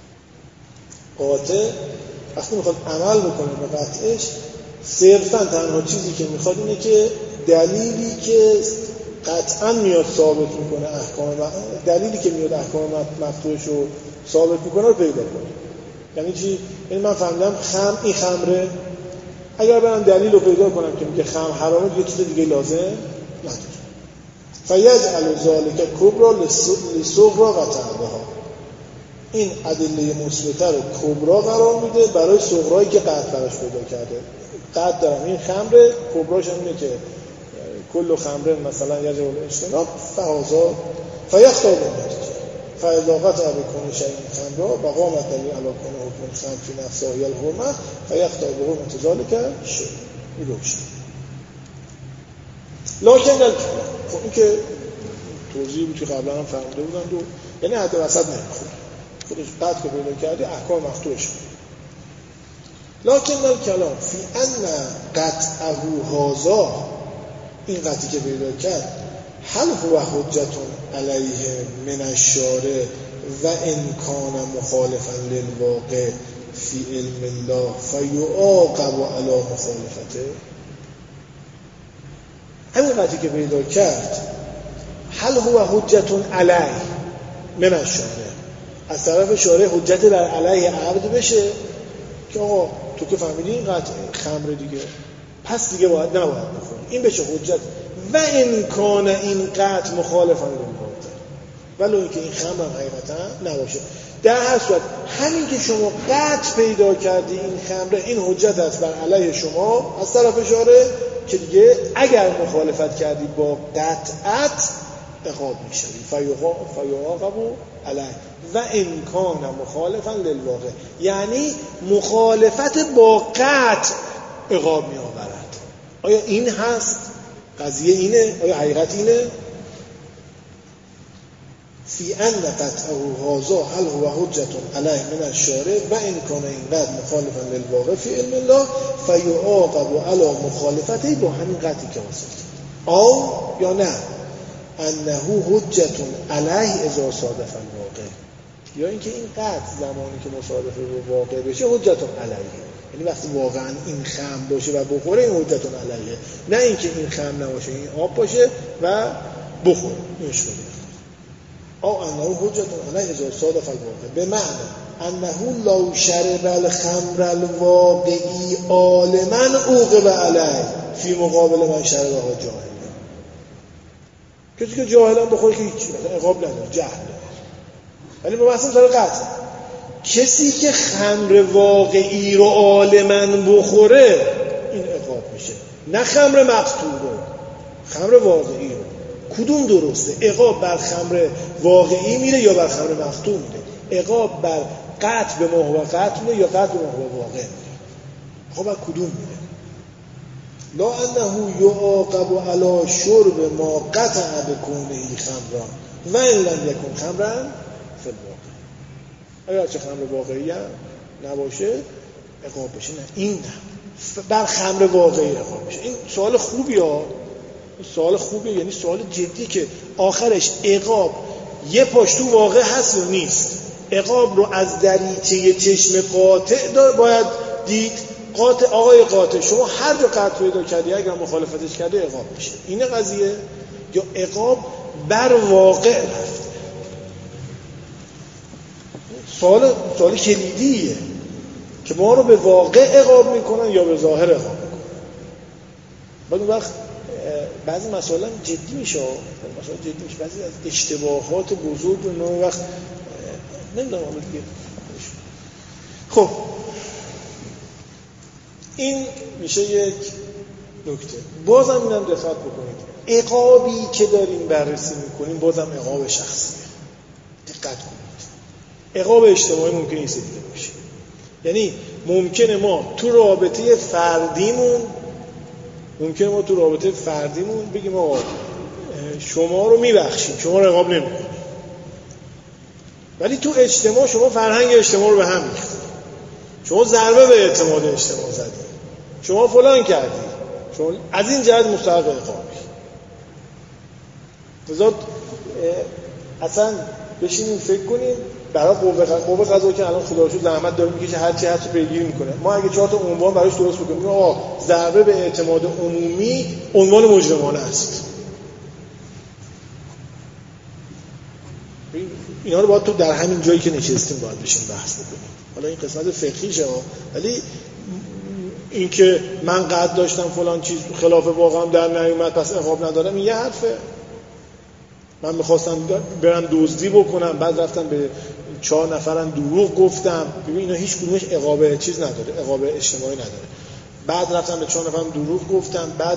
قاطع وقتی میخواد عمل بکنه به قطعش، صرفا تنها چیزی که میخواد اینه که دلیلی که قطعا میاد ثابت میکنه احکام، دلیلی که میاد احکام مقطوعش رو ثابت میکنه رو پیدا کنه. یعنی چی؟ یعنی من فهمیدم خم این خمره، اگر برم دلیل رو پیدا کنم که میگه خمر حرامه، دیگه چیز دیگه لازم نداره. فیجعل ذلک کبرا لصغرا و تعبها. این ادله مثبته رو کبرا قرار میده برای صغرایی که قطع براش پیدا کرده. قطع دارم این خمره، کبراش هم اینه که کل خمره مثلا یجب الاجتناب فهذا فیختار النتیجه فاذا قطع بکن شیء خمرا و قامت دلیل علی کن حکم خمر فی نفسه الحرمه فیختار به حرمت ذلک شیء. این روشه. لکن الکلام، خب این که توضیح بود که قبلا هم فهمیده بودن دو، یعنی حد وسط نمیخوره، خودش قطع که پیدا کرده احکام مقطوعش بود. لکن الکلام فی ان قطعه هذا، این قطعی که پیدا کرد، هل هو حجتون علیه من الشارع و ان کان مخالفا للواقع فی علم الله فیعاقب علی مخالفته. همین قطعی که پیدا کرد، هل هو حجتون علیه من الشارع، از طرف شارع حجت بر علیه عبد بشه که آقا تو که فهمیدی این قطع خمر دیگه، پس دیگه باید نباید بخوری، این بشه حجت. و امکان این قطع مخالفا للواقع، ولی اینکه این خمر هم حقیقتا نباشه. در هر صورت همین که شما قطع پیدا کردی این خمر، این حجت است بر علیه شما از طرف شارع که دیگه اگر مخالفت کردی با قطعت عقاب میشی. فیعاقب علیه و امکان مخالفا للواقع، یعنی مخالفت با قطع عقاب می آورد. آیا این هست؟ قضیه اینه؟ آیا حقیقت اینه؟ فی ان قطعه هذا هل هو حجت علیه من الشارع و امکان این قطع مخالفا للواقع فی علم الله فیعاقب علی مخالفته با همین قطعی که واسه او یا نه انه حجت علیه اذا صادف الواقع، یا اینکه این قطع زمانی که مصادف به واقع بشه حجت علیه، یعنی وقتی واقعا این خمر باشه و بخوره این حجت علیه، نه اینکه این خمر نباشه این آب باشه و بخوره اینش بده. او انه حجت علیه اذا صادف الواقع به معنی انه لو شرب الخمر الواقعی عالما عوقب علیه فی مقابل من شربها جاهلا. کسی که جاهلا بخوره که هیچی مثلا عقاب نداره، جهل ولی با بحث مثال قطع کسی که خمر واقعی رو عالماً بخوره این عقاب میشه، نه خمر مقطوع رو، خمر واقعی رو. کدوم درسته؟ عقاب بر خمر واقعی میره یا بر خمر مقطوع میره؟ عقاب بر قطع به ما هو قطع میره یا قطع به ما هو واقع میره؟ خب بر کدوم میره؟ لا انه یعاقب علی شرب ما قطع بکونه خمران و ان لم یکن خمرن فی الواقع. اگر چه خمر واقعی هم نباشه عقاب بشه. نه این نه، بر خمر واقعی عقاب بشه. این سوال خوبیه، سوال خوبیه، یعنی سوال جدی که آخرش عقاب یه پاش تو واقع هست و نیست. عقاب رو از دریچه چشم قاطع دار باید دید. قاطع، آقای قاطع شما هر جا قطع پیدا کردی اگر مخالفتش کرده عقاب میشه. اینه قضیه. یا عقاب بر واقع رفت. سوال سوال کلیدیه که ما رو به واقع عقاب میکنن یا به ظاهر عقاب میکنن. بعد اون وقت بعضی مسائل هم جدی میشه، مسائل جدی میشه، بعضی از اشتباهات بزرگ رو اون وقت نمیدونم آمد دیگه. خب این میشه یک نکته. بازم اینم دقت بکنید، عقابی که داریم بررسی میکنیم بازم عقاب شخصیه. دقت کنید، عقاب اجتماعی ممکنه نیست دیگه باشه. یعنی ممکنه ما تو رابطه فردیمون ممکنه ما تو رابطه فردیمون بگیم آقا شما رو میبخشیم، شما رو عقاب نمیکنیم، ولی تو اجتماع شما فرهنگ اجتماع رو به هم ریختید، شما ضربه به اعتماد اجتماع زدید، شما فلان کردید، شما از این جهت مستحق عقابی. لذا اصلا بشینیم فکر کنیم برای قوه قوه قضایی که الان خدا رو شکر زحمت داره میکشه، هر چی هست رو پیگیری میکنه. ما اگه چهار تا عنوان براش درست بکنیم، آقا ضربه به اعتماد عمومی عنوان مجرمانه است، اینا رو باید تو در همین جایی که نشستیم باید بشیم بحث بکنیم. حالا این قسمت فقهیشه ها، ولی این که من قد داشتم فلان چیز خلاف واقعم در نیومد پس عقاب ندارم، این یه حرفه. من میخواستم برم دزدی بکنم بعد رفتم به چهار نفرم دروغ گفتم، ببین اینا هیچ کدومش عقاب چیز نداره، عقاب اجتماعی نداره. بعد رفتم به چهار نفرم دروغ گفتم، بعد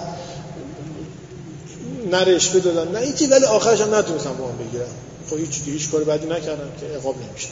نه رشوه دادم نه هیچی، ولی آخرش هم نتونستم وام بگیرم. خب هیچ هیچ کاری بدی نکردم که عقاب نمیشم.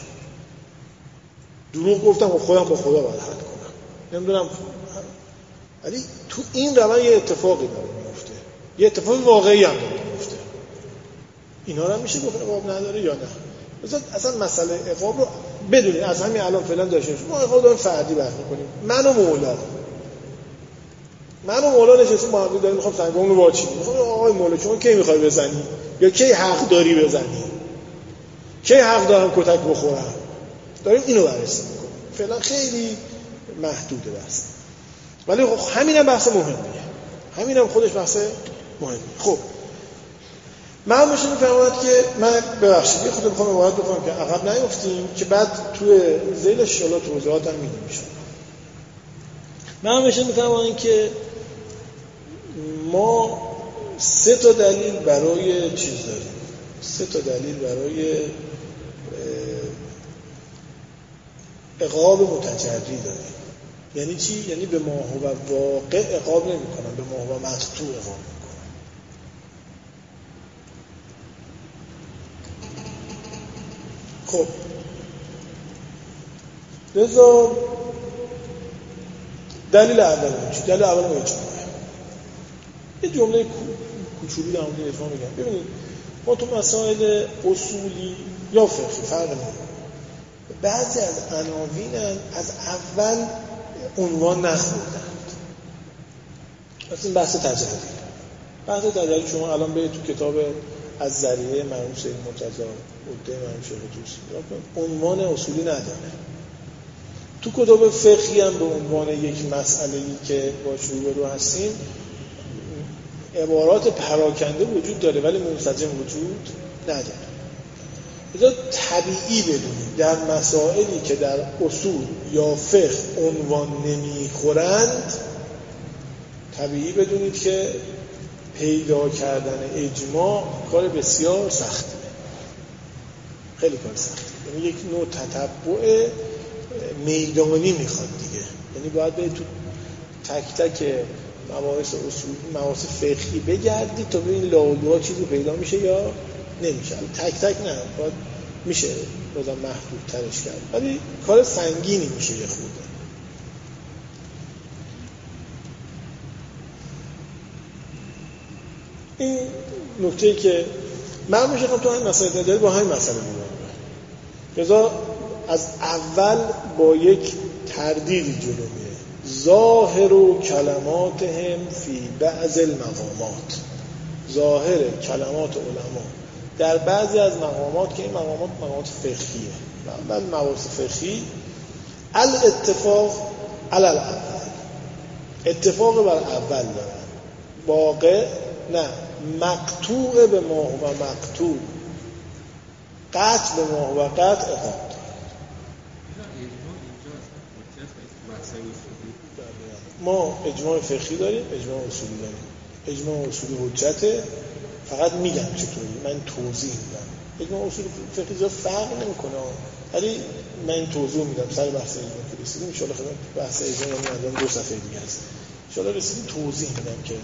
دروغ گفتم و خودم با خدا باید حل کنم، نمیدونم. ولی تو این روند یه اتفاقی داره میفته، یه اتفاق واقعی هم داره میفته. اینا رو میشه گفت عقاب نداره یا نه؟ مثلا اصلا مسئله عقاب رو بدونید از همین الان فعلا داشتیم. ما عقاب داریم فردی بحث می‌کنیم. من و مولا من و مولا نشستیم با هم داریم می‌خوام سنگمون رو واچینیم. می‌خوام آقای مولا شما کی می‌خوای بزنی یا کی حق داری بزنی؟ کی حق دارم کتک بخورم؟ داریم اینو بررسی می‌کنیم. فعلا خیلی محدوده بحث. ولی همینم بحث مهمه. همینم خودش بحث مهمه. خب من میشه میفهمد که من ببخشید یه خود میخوام باید بکنم که عقب نیفتیم که بعد توی ذیلش شالا توضیحات هم میدیم میشه. من میشه میفهمد که ما سه تا دلیل برای چیز داریم، سه تا دلیل برای عقاب متجری داریم. یعنی چی؟ یعنی به ما هو واقع عقاب نمی کنن، به ما هو مقطوع عقاب می کنن. خب لذا دلیل اول میشه، دلیل اول ما اجماعه. یه جمله کوچولی در مورد اجماع میگم. ببینید ما تو مسائل اصولی یا فقهی فرق نمیکنه، بعضی از عناوین از اول عنوان نخوردند. مثلا بحث تجلی. بحث تجلی شما الان برید تو کتاب از ذریعه مرحوم سید مرتضی عده مرحوم شیخ طوسی عنوان اصولی نداره. تو کتاب فقهی هم به عنوان یک مسئله‌ای که با روبرو هستیم عبارات پراکنده وجود داره ولی منسجم وجود نداره. لذا طبیعی بدونید در مسائلی که در اصول یا فقه عنوان نمیخورند طبیعی بدونید که پیدا کردن اجماع کار بسیار سخته، خیلی کار سخته. یعنی یک نوع تتبع میدانی میخواد دیگه، یعنی باید به تو تک تک مباحث اصولی مباحث فقهی بگردی تا ببین لاولوها چیزی پیدا میشه یا نمیشه. تک تک نه، باید میشه بازم محدود ترش کرد، ولی کار سنگینی میشه یه خورده. این نکته‌ای که من میشه تو همین مسئله داری با همین مسئله می‌بینم. لذا از اول با یک تردیدی جلو میره. ظاهر و کلماتهم فی بعض المقامات، ظاهر کلمات علما در بعضی از مقامات که این مقامات مقامات فقهیه، بعضی مباحث فقهی الاتفاق علی الاول، اتفاق بر اول دارن، واقع نه، مقطوع به ما و مقطوع، قطع به ما و قطع احاد. ما اجماع فقهی داریم، اجماع اصولی داریم. اجماع اصولی حجته، فقط میگم چطوری، من توضیح میدم. اجماع اصولی فقهی زیاد فرق نمیکنه، ولی من این توضیح میدم سر بحث اجماع که رسیدیم. ان شاءالله خدمت بحث اجماع میادم دو صفحه دیگه است. ان شاءالله رسیدیم توضیح میدم که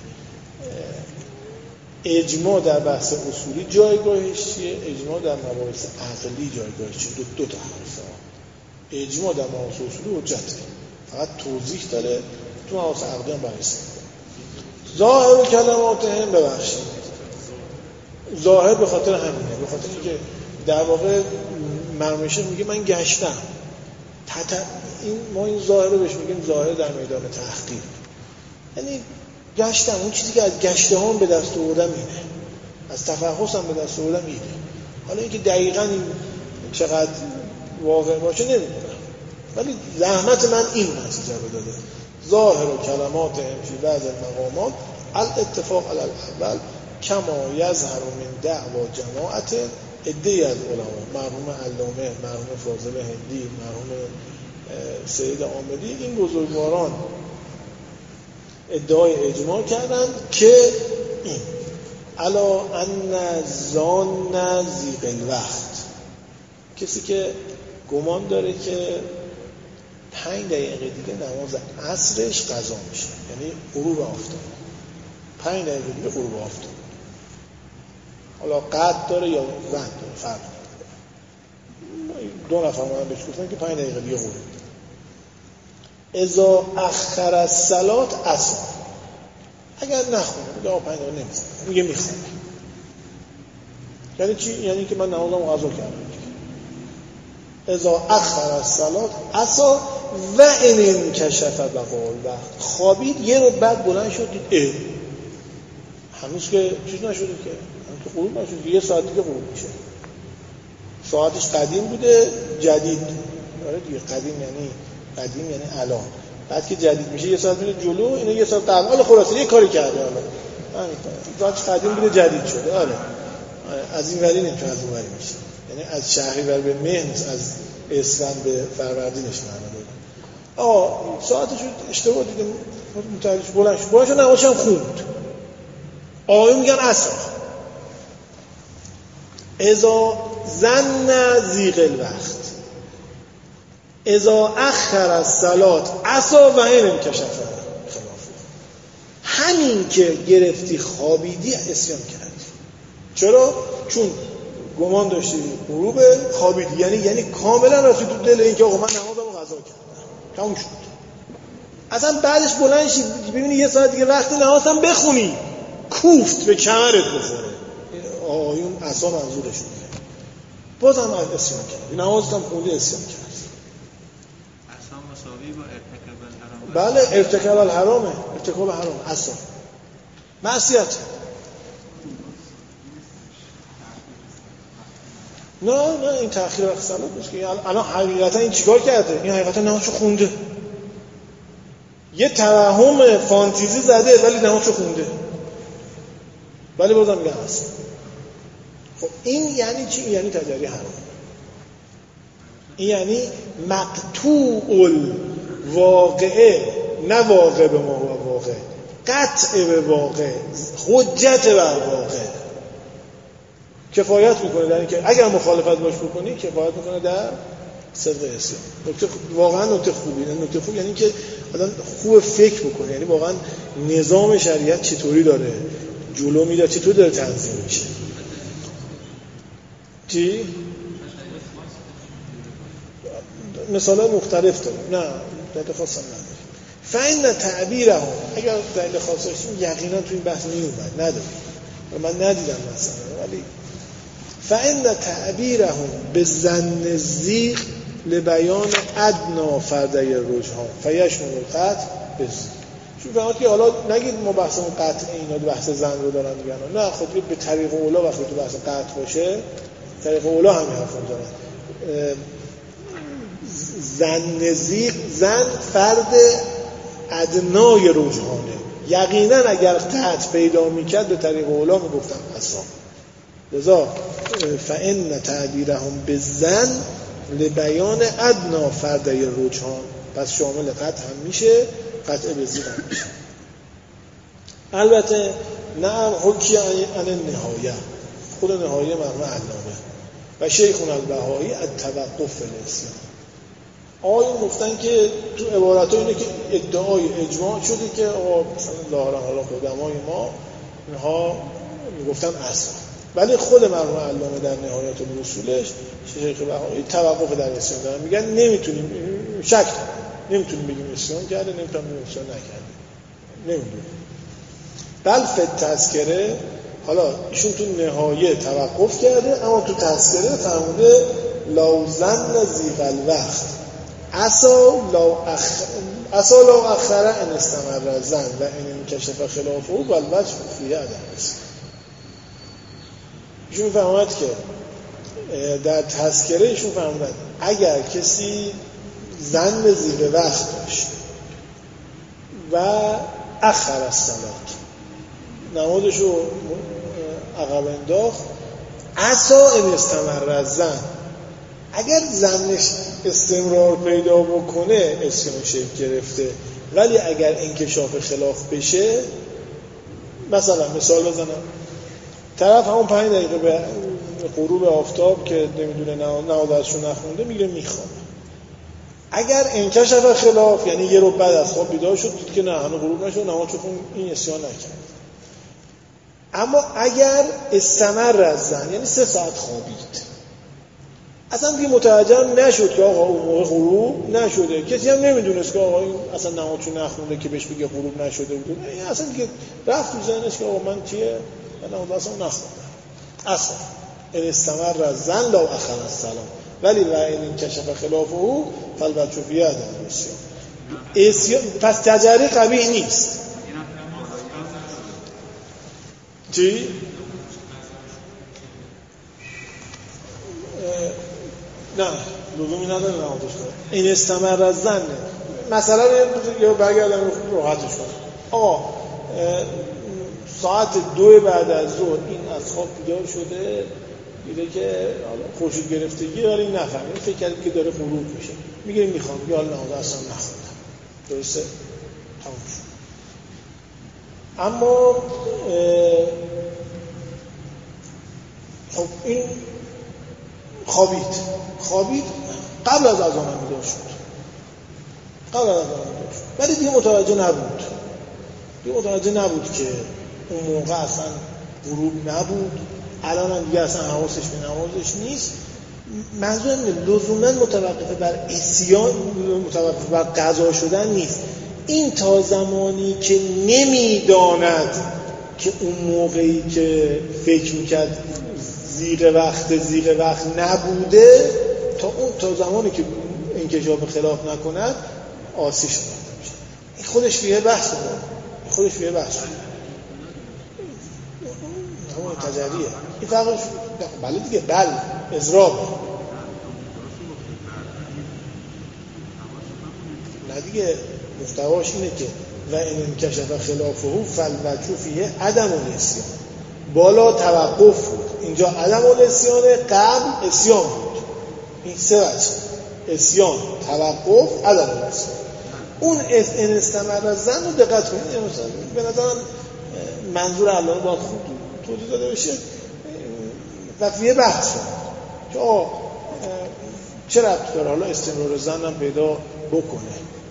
اجماع در بحث اصولی جایگاهش چیه، اجماع در مباحث عقلی جایگاهش چیه. دو, دو تا حرفه. اجماع در مباحث اصولی حجته، فقط توضیح داره، تو مباحث عقلی هم بررسی میکنه. ظاهر کلماتهم، ببخشید ظاهر به خاطر همینه، به خاطر اینکه در واقع مرمشه میگه من گشتم، تت... این ما این ظاهر رو بهش میگیم ظاهر در میدان تحقیق، یعنی گشتم، اون چیزی که از گشته هم به دست آوردم اینه، از تفحص هم به دست آوردم اینه. حالا اینکه دقیقاً این چقدر واقع باشه نمیدونم، ولی زحمت من این نتیجه رو داده. ظاهر و کلمات فی بعض المقامات الاتفاق علی الاول کما یظهر من دعوا جماعت عده‌ای از علما، مرحوم علامه، مرحوم فاضل هندی، مرحوم سید عاملی، این بزرگواران ادعای اجماع کردند که این الا ان ظان ضیق الوقت، کسی که گمان داره که پنج دقیقه دیگه نماز عصرش قضا میشه، یعنی غروب آفتاب، پنج دقیقه دیگه غروب آفتاب، حالا قد داره یا وقت داره فرق داره، دو نفر من بهش گفتن که پنج دقیقه دیگه غروب. اذا اخر الصلاه عصر، اگر نخونه میگه آقا پنج دقیقه نمیخونه، میگه میخونه، یعنی چی؟ یعنی که من نمازم قضا کردم. اذا اخر الصلاه عصر و ان انکشف بقاء الوقت، خوابید یه رو بعد بلند شد دید اه هنوز که چیز نشده، که هنوز که غروب نشده، یه ساعت دیگه غروب میشه، ساعتش قدیم بوده جدید، آره دیگه قدیم یعنی قدیم یعنی الان، بعد که جدید میشه یه ساعت میره جلو، اینو یه ساعت قبل، حالا خلاصه یه کاری کرده، حالا همین ساعتش قدیم بوده جدید شده. آره از این وری نمیتونه از اون وری میشه، یعنی از شهریور به مه نیست، از اسفند به فروردینش معنا داره. آقا ساعتش اشتباه دیدم، متوجه بلند شد، بلند شد نمازش هم خوند، آقایون میگن عصر. اذا ظن ضیق الوقت اذا اخر الصلاه عصر و ان انکشف خلاف، همین که گرفتی خوابیدی اسیان کردی. چرا؟ چون گمان داشتی غروب، خوابیدی، یعنی یعنی کاملا رفتی تو دل اینکه آقا من نمازمو قضا کردم، تموم شد. اصلا بعدش بلند شی ببینی یه ساعت دیگه وقت نمازم بخونی، کوفت به کمرت بخوره. آیون اصلا منظورشون بازم از اسیان کرد، نمازم خوندی اسیان کرد. اصلا مساوی با ارتکاب الحرام. بله ارتکاب الحرامه، ارتکاب حرام اصلا معصیت. نه نه این تأخیر وقت صلات نیست که الان حقیقتا این چیکار کرده؟ این حقیقتا نمازشو خونده، یه توهم فانتزی زده ولی نمازشو خونده، ولی بازم میگن اصلا. خب این یعنی چی؟ یعنی تجاری حرام، این یعنی مقطوع الواقعه، نه واقع به ما و واقع، قطع به واقع، حجت بر واقع، کفایت میکنه در اینکه اگر مخالفت باش بکنی کفایت میکنه در صدق اسیان. نکته واقعا نکته خوبی، نکته خوب یعنی که آدم خوب فکر بکنه، یعنی واقعا نظام شریعت چطوری داره جلو میره، چطوری داره تنظیم میشه. چی؟ مثلا مختلف داره، نه دلیل خاصی نداره. فإن تعبیرهم، اگر دلیل خاصی داشتیم یقینا تو این بحث میومد، نداره من ندیدم مثلا، ولی فإن تعبیرهم بظن الزیغ لبیان ادنا فردی الرجحان فیشمل القطع بالزیغ. چون فهمت که حالا نگید ما بحثمون قطع اینا دو بحث زن رو دارن میگن، نه خود به طریق اولا وقتی تو بحث قطع باشه طریق اولا همین حرفون دارن. زن زیغ، زن فرد ادنای رجحانه، یقینا اگر قطع پیدا میکرد به طریق اولا میگفتم اصلا. لذا فإن تعبیرهم بالظن لبیان ادنا فردی رجحان، پس شامل قطع هم میشه، قطع بزیغ هم میشه. البته نعم حکی عن النهایه، خود نهایه مرحوم علامه و شیخون البهایی التوقف فی الاسیان. آقایون گفتن که تو عبارت‌ها اینه که ادعای اجماع شده که آقا مثلا ظاهرا حالا قدمای ما اینها میگفتن اصلا، ولی خود مرحوم علامه در نهایت الاصولش شیخ بهایی توقف در اسیان دارن، میگن نمیتونیم شک دارن، نمیتونیم بگیم اسیان کرده، نمیتونیم بگیم اسیان نکرده، نمیدونیم. بل فت تذکره، حالا ایشون تو نهایه توقف کرده اما تو تذکره فرموده لوزن زیغ الوقت عسا لو اخ عسا لو اخره ان استمر زن و ان انکشف خلافه و الوجه فیه عدم است. ایشون فهمد که در تذکره ایشون فهمدن اگر کسی زن زیغ وقت داشت و اخر الصلات، نمازش رو عقب انداخت، عسا ان استمر زن، اگر زنش استمرار پیدا بکنه اسیان شکل گرفته، ولی اگر انکشاف خلاف بشه، مثلا مثال بزنم طرف همون پنج دقیقه به غروب آفتاب که نمیدونه نمازشو نخونده میگه میخوام، اگر انکشاف خلاف یعنی یه رو بعد از خواب بیدار شد دید که نه هنوز غروب نشد نمازشو خون، این اسیان نکرد. اما اگر استمر از زن یعنی سه ساعت خوابید، اصلا دیگه متوجه نشد که آقا اون موقع غروب نشده، کسی هم نمیدونست که آقا این اصلا نمازشو نخونده که بهش بگه غروب نشده بود، این اصلا دیگه رفت تو ذهنش که آقا من چیه من نماز اصلا نخوندم اصلا. ان استمر از زن لا اخر السلام ولی و این کشف خلافه فالبچه فیه عدم اسیان. پس تجری قبیح نیست. چی؟ نه لزومی نداره نمازش کنه. این استمر از زن مثلا یا برگردم راحتش کنم، آقا ساعت دو بعد از ظهر این از خواب بیدار شده دیده که خورشید گرفتگی داره، این نفهمه، این فکر کرده که داره غروب میشه، میگه میخوام یا نماز اصلا نخوندم، درسته؟ تموم شد. اما خب این خوابید خوابید قبل از اذان بیدار شد، قبل از اذان بیدار شد، ولی دیگه متوجه نبود، دیگه متوجه نبود که اون موقع اصلا غروب نبود، الان هم دیگه اصلا حواسش به نمازش نیست. منظورم لزوما متوقف بر اسیان، متوقف بر قضا شدن نیست. این تا زمانی که نمیداند که اون موقعی که فکر میکرد زیغ وقت زیغ وقت نبوده، تا اون تا زمانی که انکشاف خلاف نکند آسی شده میشه. این خودش فیه بحث داره، این خودش فیه بحث داره، همون تجریه. این فرقش بله دیگه، بله اضراب نه دیگه، محتواش اینه که و این انکشف خلافه فالوجه فیه عدم الاسیان، بالا توقف بود، اینجا عدم الاسیان، قبل اسیان بود. این سه وجه، اسیان، توقف، عدم الاسیان. اون ان استمر زن رو دقت کنید، به نظرم منظور علامه باید خوب توضیح داده بشه. و یه بحث که آه چه ربطی داره حالا استمرار زنم پیدا بکنه.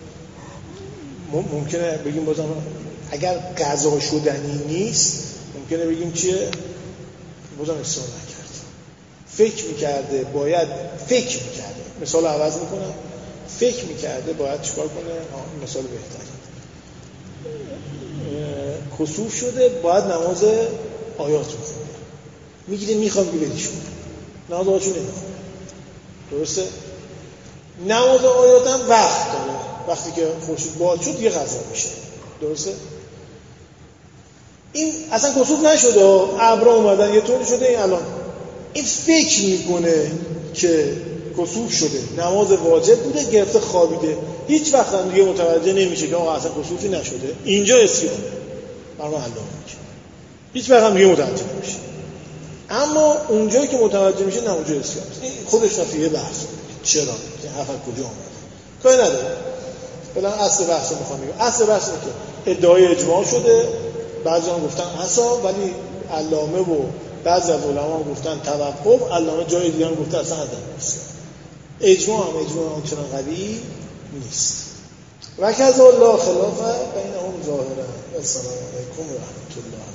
ممکنه بگیم بازم اگر قضا شدنی نیست ممکنه بگیم چیه؟ بازم اصرار نکرد، فکر میکرده باید فکر میکرده، مثال عوض میکنم، فکر میکرده باید چیکار کنه. آه مثال بهتری، کسوف شده باید نماز آیات بخونه، میگیره میخوام که بدیش کنه، نماز آیاتشو نمیخونه. درسته؟ نماز آیات هم وقت داره، وقتی که خورشید باد شد یه قضا میشه. درسته؟ این اصلا کسوف نشده، ابرا اومدن یه طوری شده، این الان این فکر میکنه که کسوف شده، نماز واجب بوده، گرفته خوابیده، هیچ وقت هم دیگه متوجه نمیشه که آقا اصلا کسوفی نشده، اینجا اسیانه برای الله میگه، هیچ وقت هم دیگه متوجه نمیشه. اما اونجایی که متوجه میشه نه اونجا اسیانه. این خودش رفیه بحث چرا این حرف کجا اومده کاری نداره، فعلا اصل بحث رو میخوام بگم. اصل بحث اینه که ادعای اجماع شده، بعضی هم گفتن عصا، ولی علامه و بعضی از علما گفتن توقف، علامه جای دیگه هم گفته اصلا عدم نیست. اجماع هم اجماع آنچنان قوی نیست. و کذا الله خلاف بینهم ظاهرا. السلام علیکم و رحمت الله.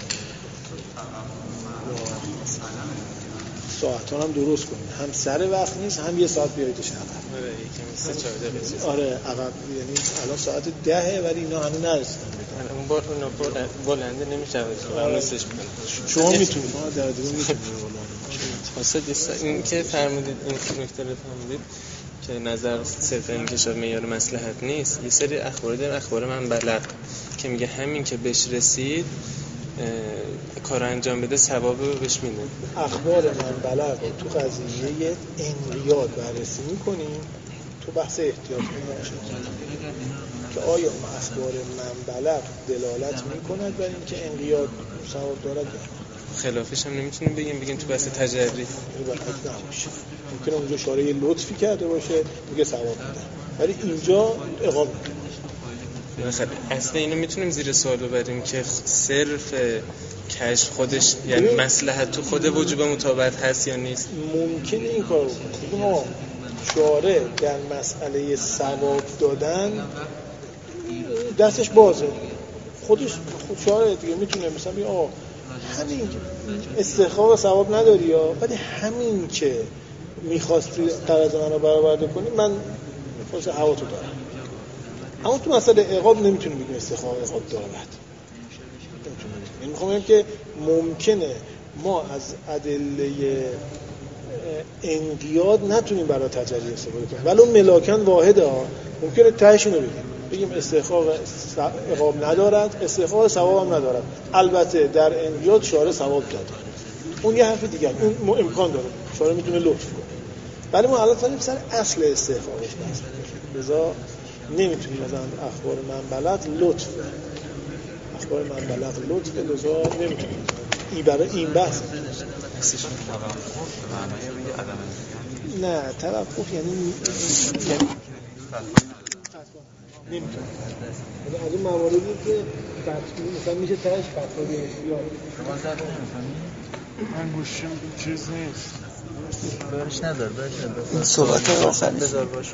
ساعتون هم درست کنید، هم سر وقت نیست هم یه ساعت بیاییدش عقب. آره یکم سه چهار دقیقه. آره عقب، یعنی الان ساعت دهه ولی اینا هنوز نرسیدن. اون بار اون بلنده نمیشه من نصفش میکنم. شما میتونید ما در دیگه میتونید واسه این که فرمودید این نکته رو فرمودید که نظر صرفا این که شاید معیار مصلحت نیست. یه سری اخبار داریم، اخبار من بلغ که میگه همین که بهش رسید کار انجام بده ثوابه بهش میده. اخبار من بلغ تو قضیه انقیاد بررسی میکنیم، تو بحث احتیاط میشه که آیا اخبار من بلغ دلالت میکند بر اینکه انقیاد ثواب دارد یا خلافش هم نمیتونیم بگیم بگیم تو بحث تجری نباشه. ممکنه اونجا شارع لطفی کرده باشه میگه ثواب میده، ولی اینجا عقاب میده. خب اصلا اینو میتونیم زیر سوال ببریم که صرف کشف خودش یعنی مصلحت تو خود وجوب مطابقت هست یا نیست؟ ممکنه این کارو بکنه. ما شارع در مسئله ثواب دادن دستش بازه، خودش خود شارع دیگه میتونه مثلا بگه آقا همین استحقاق ثواب نداری یا ولی همین که میخواستی قرض منو برآورده کنی من خودش هواتو دارم. اما تو مسئله عقاب نمیتونیم بگیم استحقاق عقاب دارد. یعنی میخوام بگم که ممکنه ما از ادله انقیاد نتونیم برای تجلی استفاده کنیم، ولی اون ملاکن واحده ها ممکنه تهش اینو بگیم بگیم استحقاق عقاب ندارد، استحقاق ثواب هم ندارد. البته در انقیاد شارع ثواب داده، اون یه حرف دیگه، اون امکان داره شارع میتونه لطف کنه، ولی ما الان داریم سر اصل استحقاقش بحث می‌کنیم. لذا نمیتونیم مثلا اخبار من بلغ لطف اخبار من بلغ لطف لذا نمیتونیم این برای این بحث نه توقف یعنی یعنی نمیتونیم از اون مواردی که مثلا میشه تهش فتوا بیاد شما زد نمیفهمی؟ من گوشیم چیز نیست برش ندار برش ندار این صحبت آخر بذار باشه.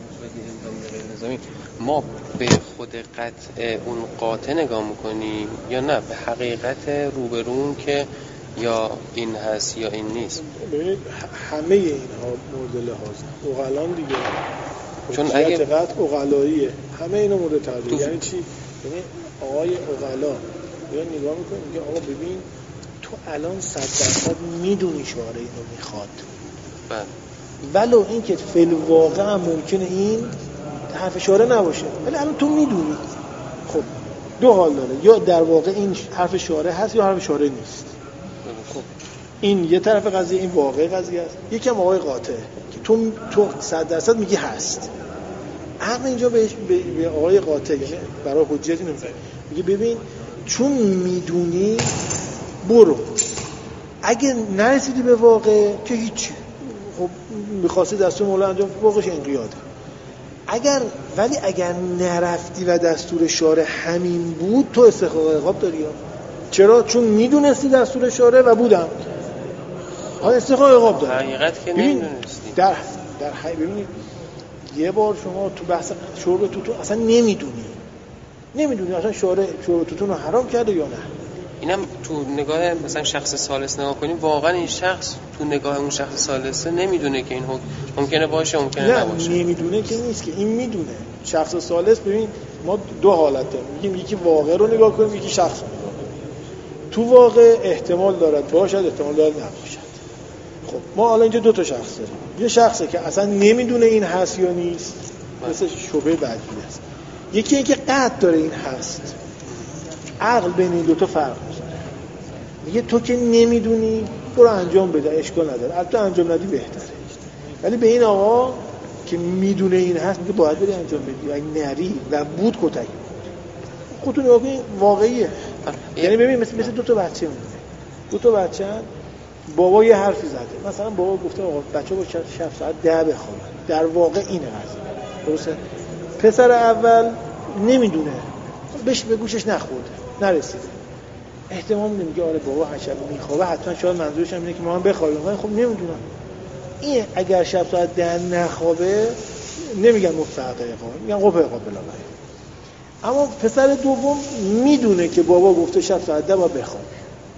ما به خود قطع اون قاطع نگاه میکنیم یا نه به حقیقت روبرون که یا این هست یا این نیست؟ ببینید همه اینها مورد لحاظه اقلان دیگه، چون اگه قطع اقلاییه، همه اینا مورد ترجیح. یعنی چی؟ یعنی آقای اقلا یا نگاه میکنه میگه آقا ببین تو الان صد درصد میدونی شعار اینو میخواد، بله ولو این که فعل واقع هم ممکنه این حرف شارع نباشه، ولی الان تو میدونی. خب دو حال داره، یا در واقع این حرف شارع هست یا حرف شارع نیست. خب این یه طرف قضیه، این واقع قضیه است. یکم آقای قاطع که تو تو صد درصد میگی هست. عقل اینجا به به آقای قاطع یعنی برای حجت نمیشه، میگه ببین چون میدونی برو، اگه نرسیدی به واقع که هیچی، خب می‌خواستی دستور مولا انجام واقعش انقیاده. اگر ولی اگر نرفتی و دستور شارع همین بود تو استحقاق عقاب داری. چرا؟ چون میدونستی دستور شارع و بودم. حالا استحقاق عقاب داره. حقیقت که نمیدونستی. در در حقیقت ببینید یه بار شما تو بحث شرب توتون اصلا نمیدونی. نمیدونی اصلا شارع شرب توتون رو حرام کرده یا نه. اینم تو نگاه مثلا شخص ثالث نگاه کنیم، واقعا این شخص تو نگاه اون شخص ثالث نمیدونه که این حکم ممکنه باشه ممکنه نه نباشه. نمیدونه که نیست که این میدونه. شخص ثالث ببین ما دو حالت داریم، میگیم یکی واقع رو نگاه کنیم یکی شخص رو نگاه کنیم. تو واقع احتمال دارد باشد احتمال دارد نباشد. خب ما الان اینجا دو تا شخص داریم، یه شخصی که اصلا نمیدونه این هست یا نیست، مثل شبهه بعدی است. یکی اینکه قطع داره این هست. عقل بین این دو تا فرق می‌کنه. میگه تو که نمیدونی برو انجام بده، اشکال نداره، البته انجام ندی بهتره. ولی به این آقا که میدونه این هست میگه باید بری انجام بدی، اگه نری و بود کتک خودتون نگاه کنید واقعیه. یعنی ببین مثل مثل دو تا بچه میمونه، دو تا بچه بابا یه حرفی زده، مثلا بابا گفته آقا بچه با شب ساعت ده بخوابن، در واقع اینه هست درسته. پسر اول نمیدونه، بهش به گوشش نخورده، نرسیده، احتمال نمیگه آره بابا هر شب میخوابه حتما شاید منظورش هم اینه که ما هم بخوابیم، ولی خب نمیدونم. این اگر شب ساعت ده نخوابه نمیگن مستحق عقاب، میگن قبه عقاب بلاغه. اما پسر دوم میدونه که بابا گفته شب ساعت ده باید بخوابه،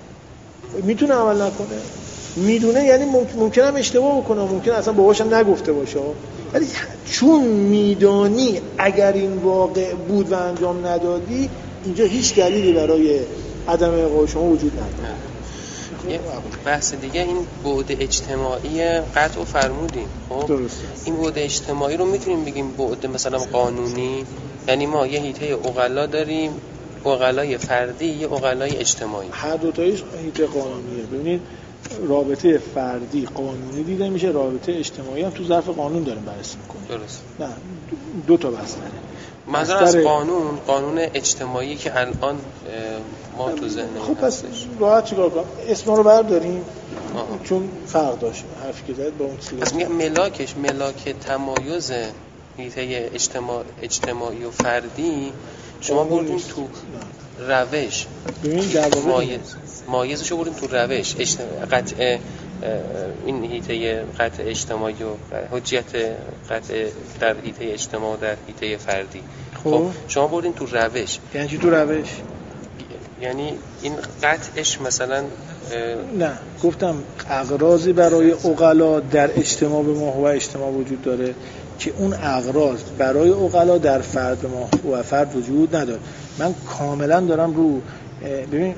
میتونه عمل نکنه. میدونه یعنی ممکنه هم اشتباه بکنه، ممکنه اصلا باباش هم نگفته باشه، ولی چون میدانی اگر این واقع بود و انجام ندادی، اینجا هیچ دلیلی برای عدم عقاب شما وجود نداره. یه بحث دیگه این بعد اجتماعی قطع و فرمودیم. خب درسته. این بعد اجتماعی رو میتونیم بگیم بعد مثلا قانونی، یعنی ما یه هیته عقلا داریم، عقلای فردی، یه عقلای اجتماعی. هر دو تایش هیته قانونیه. ببینید رابطه فردی قانونی دیده میشه، رابطه اجتماعی هم تو ظرف قانون داریم بررسی میکنیم. درست. نه دو تا بستره. منظور از قانون قانون اجتماعی که الان ما تو ذهن خب پس راحت چیکار کنم؟ اسم رو برداریم آه. چون فرق داشت حرفی که زد با اون چیزی. پس میگم ملاکش ملاک تمایز هیته اجتماع اجتماعی و فردی شما بردیم تو روش. ببین در واقع مایز مایزشو بردیم تو روش قطع این هیته قطع اجتماعی و حجیت قطع در هیته اجتماع و در هیته فردی. خب, خب شما بردیم تو روش. یعنی چی تو روش؟ یعنی این قطعش مثلا نه گفتم اغراضی برای عقلا در اجتماع به ما و اجتماع وجود داره که اون اغراض برای عقلا در فرد ما و فرد وجود نداره. من کاملا دارم رو ببین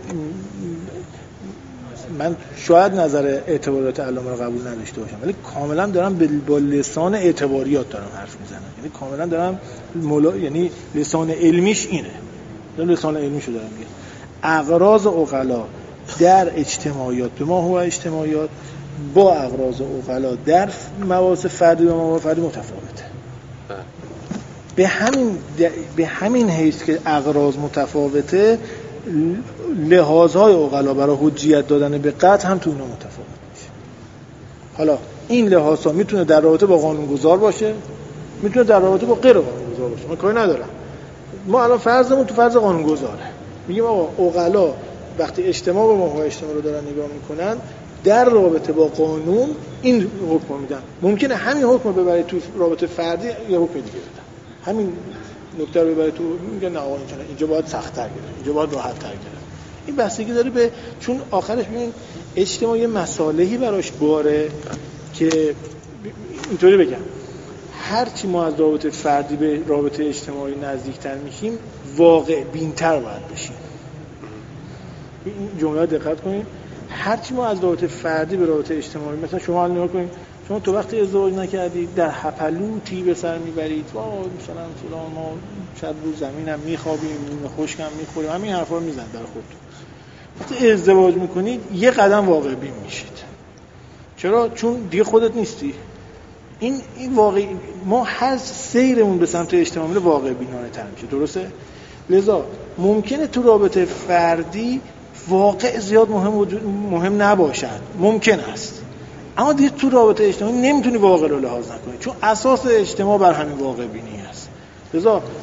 من شاید نظر اعتبارات علامه رو قبول نداشته باشم، ولی کاملا دارم با لسان اعتباریات دارم حرف میزنم، یعنی کاملا دارم مولا... یعنی لسان علمیش اینه، دارم لسان علمیشو دارم میگم. اغراض عقلا در اجتماعیات به ما هو اجتماعیات با اغراض عقلا در مواقع فردی و مواقع فردی متفاوته. به همین به همین حیث که اغراض متفاوته، لحاظهای عقلا برای حجیت دادن به قطع هم تو اینا متفاوت میشه. حالا این لحاظها میتونه در رابطه با قانونگذار باشه، میتونه در رابطه با غیر قانونگذار باشه، من کاری ندارم. ما الان فرضمون تو فرض قانونگذاره، میگیم آقا عقلا وقتی اجتماع به ما و اجتماع رو دارن نگاه میکنن در رابطه با قانون این حکم میدن. ممکنه همین حکم رو ببره تو رابطه فردی یا حکم دیگه بدن، همین نکته رو ببره تو میگن نه آقا اینجا باید سخت‌تر گرفت، اینجا باید راحت‌تر گرفت. این بستگی داره به چون آخرش ببین اجتماع یه مصالحی براش باره که اینطوری بگم هر چی ما از رابطه فردی به رابطه اجتماعی نزدیکتر میشیم واقع بین‌تر باید بشیم. این جمله دقت کنید، هر چی ما از رابطه فردی به رابطه اجتماعی، مثلا شما الان نگاه کنید شما تو وقتی ازدواج نکردید در هپلوتی به سر میبرید وا مثلا فلان ما شب رو زمینم میخوابیم خشکم میخوریم همین حرفا رو میزنید در خودتون. وقتی ازدواج میکنید یه قدم واقع بین میشید. چرا؟ چون دیگه خودت نیستی. این این واقعی ما هر سیرمون به سمت اجتماعی واقع بینانه تر میشه، درسته؟ لذا ممکنه تو رابطه فردی واقع زیاد مهم وجود مهم نباشد، ممکن است، اما دیگه تو رابطه اجتماعی نمیتونی واقع رو لحاظ نکنی چون اساس اجتماع بر همین واقع بینی است. لذا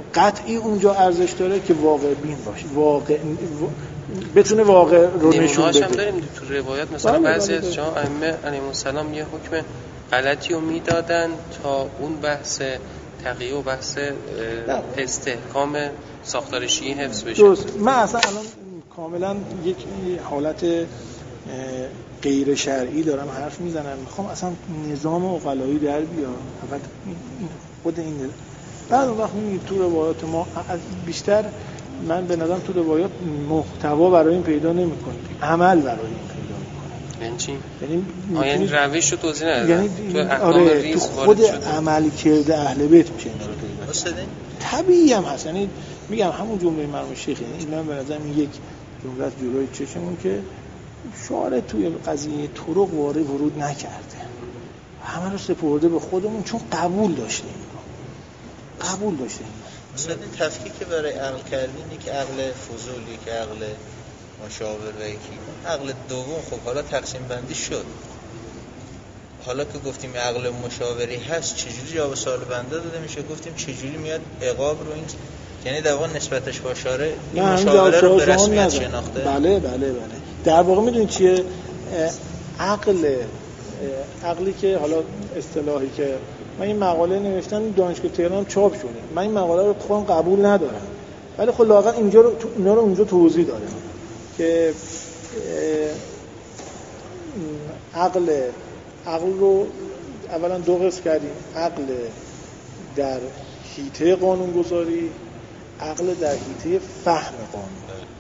قطعی اونجا ارزش داره که واقع بین باشه، واقع بتونه واقع رو نشون بده. هم داریم تو روایت مثلا بعضی از جا ائمه علیهم السلام یه حکم غلطی رو میدادن تا اون بحث تقیه و بحث استحکام ساختار شیعی حفظ بشه. درست. من اصلا الان کاملا یک حالت غیر شرعی دارم حرف میزنم، میخوام اصلا نظام عقلایی در بیاد. فقط خود این نظام. بعد وقت میبینید تو روایات ما بیشتر من به نظرم تو روایات محتوا برای این پیدا نمی‌کنیم، عمل برای این پیدا می‌کنیم. یعنی چی؟ یعنی یعنی روش رو توضیح ندادن. یعنی تو احکام آره ریز تو خود عمل کرده اهل بیت میشه اینا رو پیدا استاد طبیعی هم هست. یعنی میگم همون جمله مرحوم شیخ، یعنی اینا به نظرم یک جمله جلوی چشمون که شارع توی قضیه طرق وارد ورود نکرده، همه رو سپرده به خودمون چون قبول داشتیم قبول داشتیم. مثلا این تفکیک برای عقل کردینی که عقل فضولی که عقل مشاور و یکی عقل دوم، خب حالا تقسیم بندی شد. حالا که گفتیم عقل مشاوری هست چجوری جواب سوال بنده داده میشه؟ گفتیم چجوری میاد عقاب رو این، یعنی در واقع نسبتش با شارع این مشاوره رو به رسمیت شناخته. بله بله بله. در واقع میدونید چیه عقل عقلی که حالا اصطلاحی که من این مقاله نوشتم دانشگاه تهران چاپ شده، من این مقاله رو خودم قبول ندارم، ولی خب لااقل اینجا رو اینا رو اونجا توضیح دادم که عقل عقل رو اولا دو قسم کردیم، عقل در حیطه قانونگذاری، عقل در حیطه فهم قانون.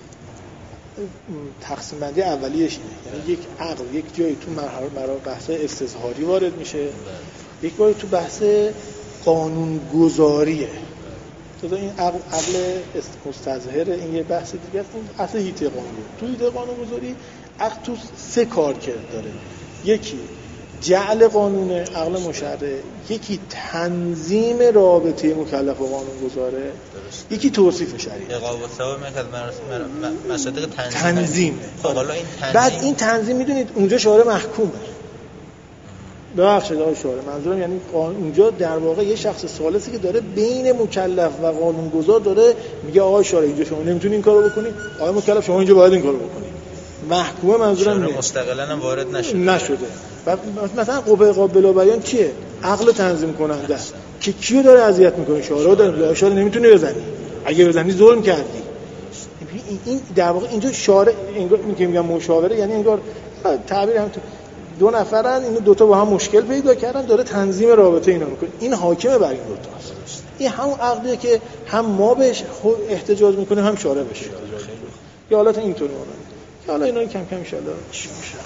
تقسیم بندی اولیش اینه، یعنی یک عقل یک جایی تو مرحله مرحله بحث استظهاری وارد میشه، یک بار تو بحث قانونگذاریه. تو این عقل عقل مستظهر این یه بحث دیگه است. این اصل حیطه قانون. تو حیطه قانونگذاری عقل تو سه کارکرد داره. یکی جعل قانون عقل مشرع، یکی تنظیم رابطه مکلف و قانونگذاره، یکی توصیف شریعت. اقامت ثواب من مصادیق تنظیم. تنظیم. خب حالا این تنظیم بعد این تنظیم میدونید اونجا شارع محکومه. ببخشید آقای شارع، منظورم یعنی اونجا در واقع یه شخص ثالثی که داره بین مکلف و قانونگذار داره میگه آقای شارع اینجا شما نمیتونید این کارو بکنید، آقای مکلف شما اینجا باید این کارو بکنید. محکومه منظورم اینه. مستقلاً هم وارد نشده. نشده. و مثلا قوه قابل بیان کیه؟ عقل تنظیم کننده است که کیو داره اذیت میکنه؟ شارع داره. شارع نمیتونی بزنی، اگه بزنی ظلم کردی. این در واقع اینجا شارع انگار این که میگم مشاوره، یعنی انگار تعبیر هم دو نفرن، اینو دوتا با هم مشکل پیدا کردن، داره تنظیم رابطه اینا میکنه. این حاکمه بر این دوتا است. این همون عقلیه که هم ما بهش احتجاج میکنیم هم شارع بهش. یا حالت اینطوری مونه. که حالا اینا کم کم ان شاء الله چی میشه.